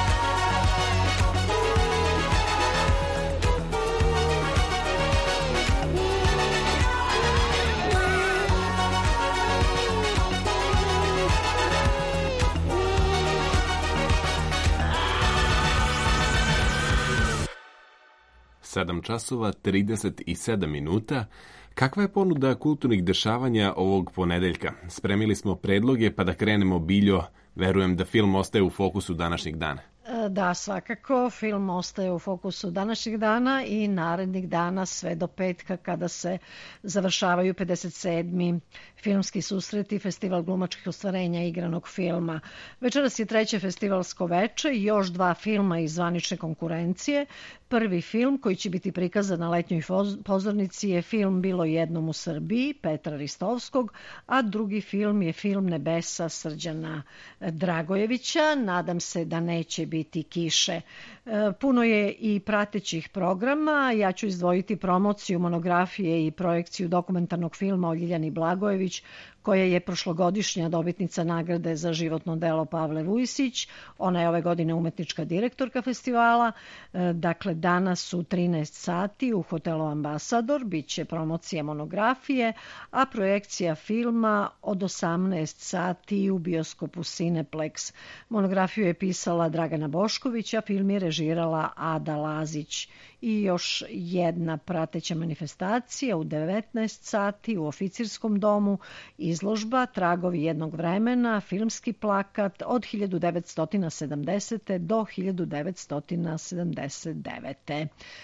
sedam časova trideset sedam minuta. Kakva je ponuda kulturnih dešavanja ovog ponedeljka? Spremili smo predloge pa da krenemo, Biljo. Verujem da film ostaje u fokusu današnjeg dana. Da, svakako, film ostaje u fokusu današnjeg dana i narednih dana sve do petka kada se završavaju pedeset sedmi filmski susreti, festival glumačkih ostvarenja igranog filma. Večeras je treće festivalsko veče i još dva filma iz zvanične konkurencije. Prvi film koji će biti prikazan na letnjoj pozornici je film Bilo jednom u Srbiji Petra Ristovskog, a drugi film je film Nebesa Srđana Dragojevića. Nadam se da neće biti kiše. Puno je i pratećih programa. Ja ću izdvojiti promociju monografije i projekciju dokumentarnog filma o Ljiljani Blagojević, koja je prošlogodišnja dobitnica nagrade za životno delo Pavle Vujsić. Ona je ove godine umetnička direktorka festivala. Dakle, danas u trinaest sati u hotelu Ambasador biće promocija monografije, a projekcija filma od osamnaest sati u bioskopu Cineplex. Monografiju je pisala Dragana Bošković, a film je režirala Ada Lazić. I još jedna prateća manifestacija u devetnaest sati u Oficirskom domu, izložba Tragovi jednog vremena, filmski plakat od hiljadu devetsto sedamdesete. do hiljadu devetsto sedamdeset devete.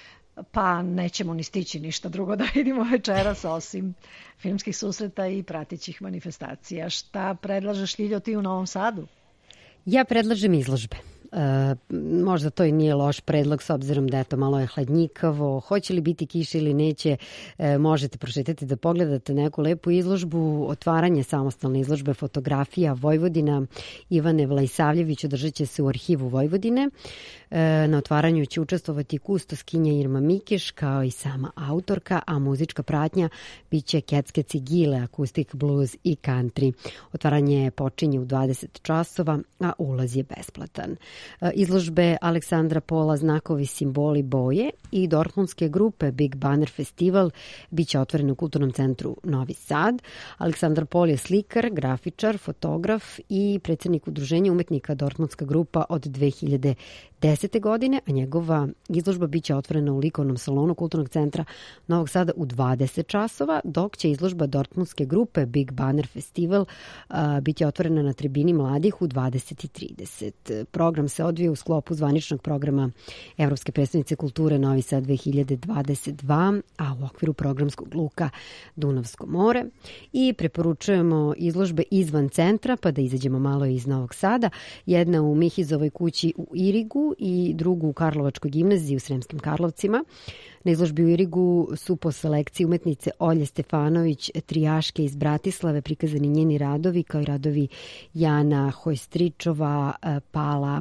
Pa nećemo ni stići ništa drugo da vidimo večeras osim filmskih susreta i pratećih manifestacija. Šta predlažeš, Ljiljo, ti u Novom Sadu? Ja predlažem izložbe. E, možda to i nije loš predlog s obzirom da je to malo je hladnjikavo. Hoće li biti kiše ili neće, e, možete prošetati da pogledate neku lepu izložbu. Otvaranje samostalne izložbe fotografija Vojvodina Ivane Vlajsavljević održat će se u arhivu Vojvodine. E, na otvaranju će učestvovati kustoskinja Irma Mikeš kao i sama autorka, a muzička pratnja biće Kecke Cigile, akustik, blues i country. Otvaranje počinje u dvadeset časova, a ulaz je besplatan. Izložbe Aleksandra Pola Znakovi, simboli, boje i dortmundske grupe Big Banner Festival biće otvorene u Kulturnom centru Novi Sad. Aleksandar Pol je slikar, grafičar, fotograf i predsjednik udruženja umetnika Dortmundska grupa od dve hiljade desete. godine, a njegova izložba biće otvorena u likovnom salonu Kulturnog centra Novog Sada u dvadeset časova, dok će izložba Dortmundske grupe Big Banner Festival a, biti otvorena na tribini mladih u dvadeset i trideset. Program se odvija u sklopu zvaničnog programa Evropske predstavnice kulture Novi Sad dve hiljade dvadeset dva, a u okviru programskog luka Dunavsko more. I preporučujemo izložbe izvan centra, pa da izađemo malo iz Novog Sada. Jedna u Mihizovoj kući u Irigu i drugu u Karlovačkoj gimnaziji u Sremskim Karlovcima. Na izložbi u Irigu su po selekciji umetnice Olje Stefanović Trijaške iz Bratislave prikazani njeni radovi, kao i radovi Jana Hojstričova, Pala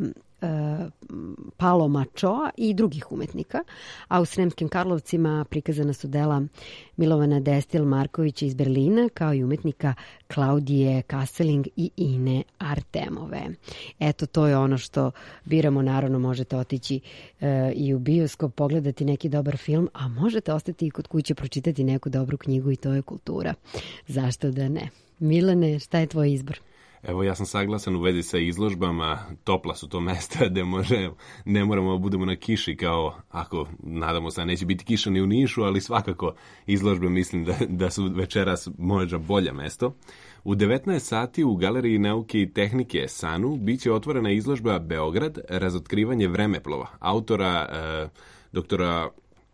Palo Mačoa i drugih umetnika, a u Sremskim Karlovcima prikazana su dela Milovana Destil Markovića iz Berlina, kao i umetnika Klaudije Kaseling i Ine Artemove. Eto, to je ono što biramo. Naravno, možete otići e, i u bioskop, pogledati neki dobar film, a možete ostati i kod kuće, pročitati neku dobru knjigu, i to je kultura. Zašto da ne? Milane, šta je tvoj izbor? Evo, ja sam saglasan u vezi sa izložbama. Topla su to mesta gde može, ne moramo da budemo na kiši, kao, ako nadamo se, neće biti kiša ni u Nišu, ali svakako izložbe mislim da, da su večeras možda bolje mesto. U devetnaest sati u Galeriji nauke i tehnike SANU biće otvorena izložba Beograd, razotkrivanje vremeplova, autora e, doktora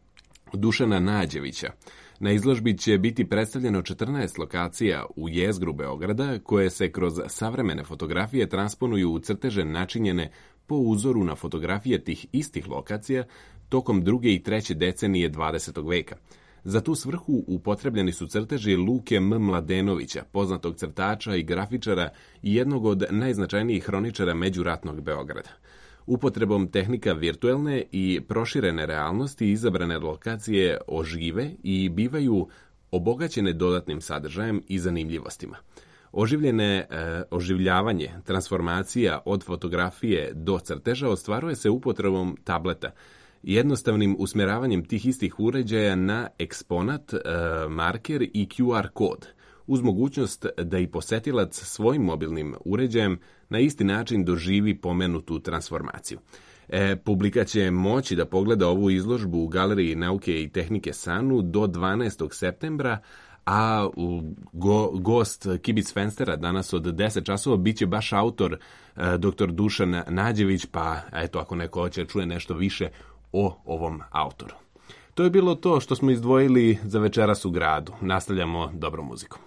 Dušana Nađevića. Na izložbi će biti predstavljeno četrnaest lokacija u jezgru Beograda, koje se kroz savremene fotografije transponuju u crteže načinjene po uzoru na fotografije tih istih lokacija tokom druge i treće decenije dvadesetog veka. Za tu svrhu upotrebljeni su crteži Luke M. Mladenovića, poznatog crtača i grafičara i jednog od najznačajnijih hroničara međuratnog Beograda. Upotrebom tehnika virtuelne i proširene realnosti izabrane lokacije ožive i bivaju obogaćene dodatnim sadržajem i zanimljivostima. Oživljene e, oživljavanje, transformacija od fotografije do crteža ostvaruje se upotrebom tableta, jednostavnim usmeravanjem tih istih uređaja na eksponat, e, marker i Q R kod, uz mogućnost da i posetilac svojim mobilnim uređajem na isti način doživi pomenutu transformaciju. E, publika će moći da pogleda ovu izložbu u Galeriji nauke i tehnike SANU do dvanaestog septembra, a go, gost Kibic Fenstera danas od deset časova biće baš autor e, doktor Dušan Nađević, pa eto, ako neko hoće čuje nešto više o ovom autoru. To je bilo to što smo izdvojili za večeras u gradu. Nastavljamo dobrom muzikom.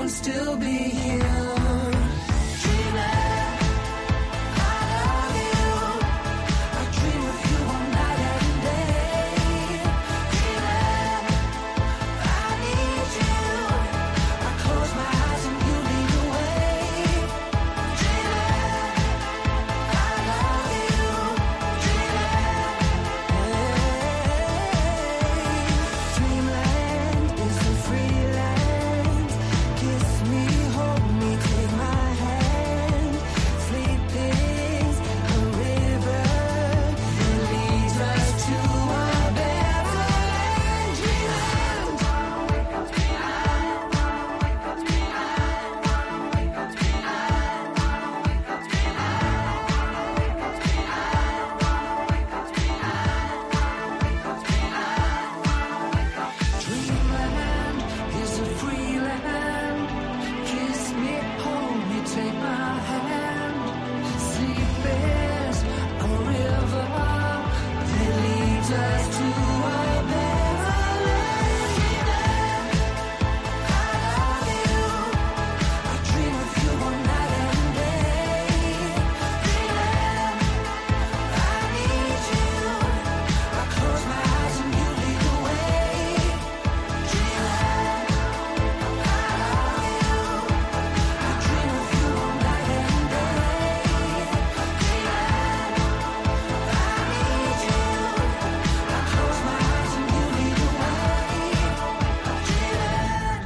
still be here. Dreaming, I love you. I dream of you all night and day. Dreaming, I need you. I close my eyes and you lead the way. Dreaming, I love you. Dreamland is a free land. Kiss me, hold me, take my hand. Sleep is a river that leads us to a better land. Dreamland. Wake up, dreamland. Wake up, dreamland. Wake up, dreamland. Wake up, dreamland. Wake up, dreamland. Wake up, dreamland. Wake up, dreamland. Dreamland is a free land. Kiss me, hold me, take my hand. Sleep is a river that leads us to a better land. Dreamland, I love you. I dream of you all night and day. Dreamland, I need you. I close my eyes and you lead the way. Dreamland, I love you. I dream of you all night and day. Dreamland, I need you. I close my eyes and you lead the way. Dreamland.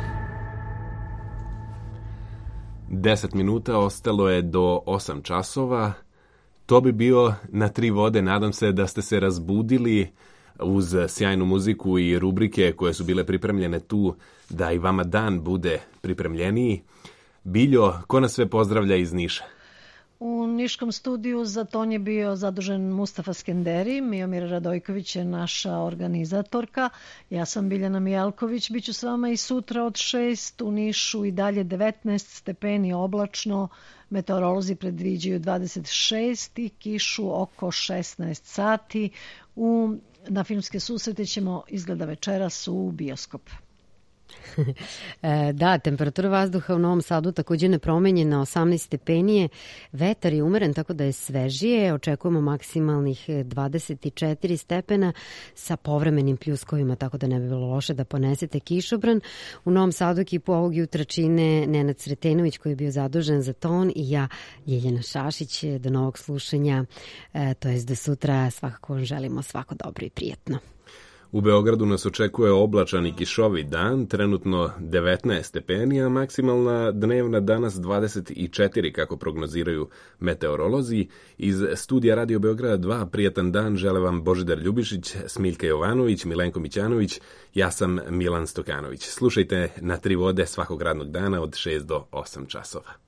Deset minuta, ostalo je do osam časova. To bi bio Na tri vode. Nadam se da ste se razbudili uz sjajnu muziku i rubrike koje su bile pripremljene tu da i vama dan bude pripremljeniji. Biljo, ko nas sve pozdravlja iz Niša? U Niškom studiju za ton je bio zadužen Mustafa Skenderi, Miomira Radojković je naša organizatorka, ja sam Biljana Mijalković, bit ću s vama i sutra od šest u Nišu i dalje devetnaest stepeni oblačno, meteorolozi predviđaju dvadeset šest i kišu oko šesnaest sati. U, na filmske susrete ćemo izgleda večeras u bioskop. Da, temperatura vazduha u Novom Sadu takođe nepromenjena, osamnaest stepenije, vetar je umeren tako da je svežije, očekujemo maksimalnih dvadeset četiri stepena sa povremenim pljuskovima, tako da ne bi bilo loše da ponesete kišobran. U Novom Sadu ekipu ovog jutra čine Nenad Sretenović koji je bio zadužen za ton i ja, Ljiljana Šašić. Do novog slušanja, e, to jest do sutra, svakako vam želimo svako dobro i prijetno. U Beogradu nas očekuje oblačan i kišovi dan, trenutno devetnaest stepeni, a maksimalna dnevna danas dvadeset četiri, kako prognoziraju meteorolozi. Iz studija Radio Beograda dva, prijetan dan žele vam Božidar Ljubišić, Smiljka Jovanović, Milenko Mićanović, ja sam Milan Stokanović. Slušajte Na tri vode svakog radnog dana od šest do osam časova.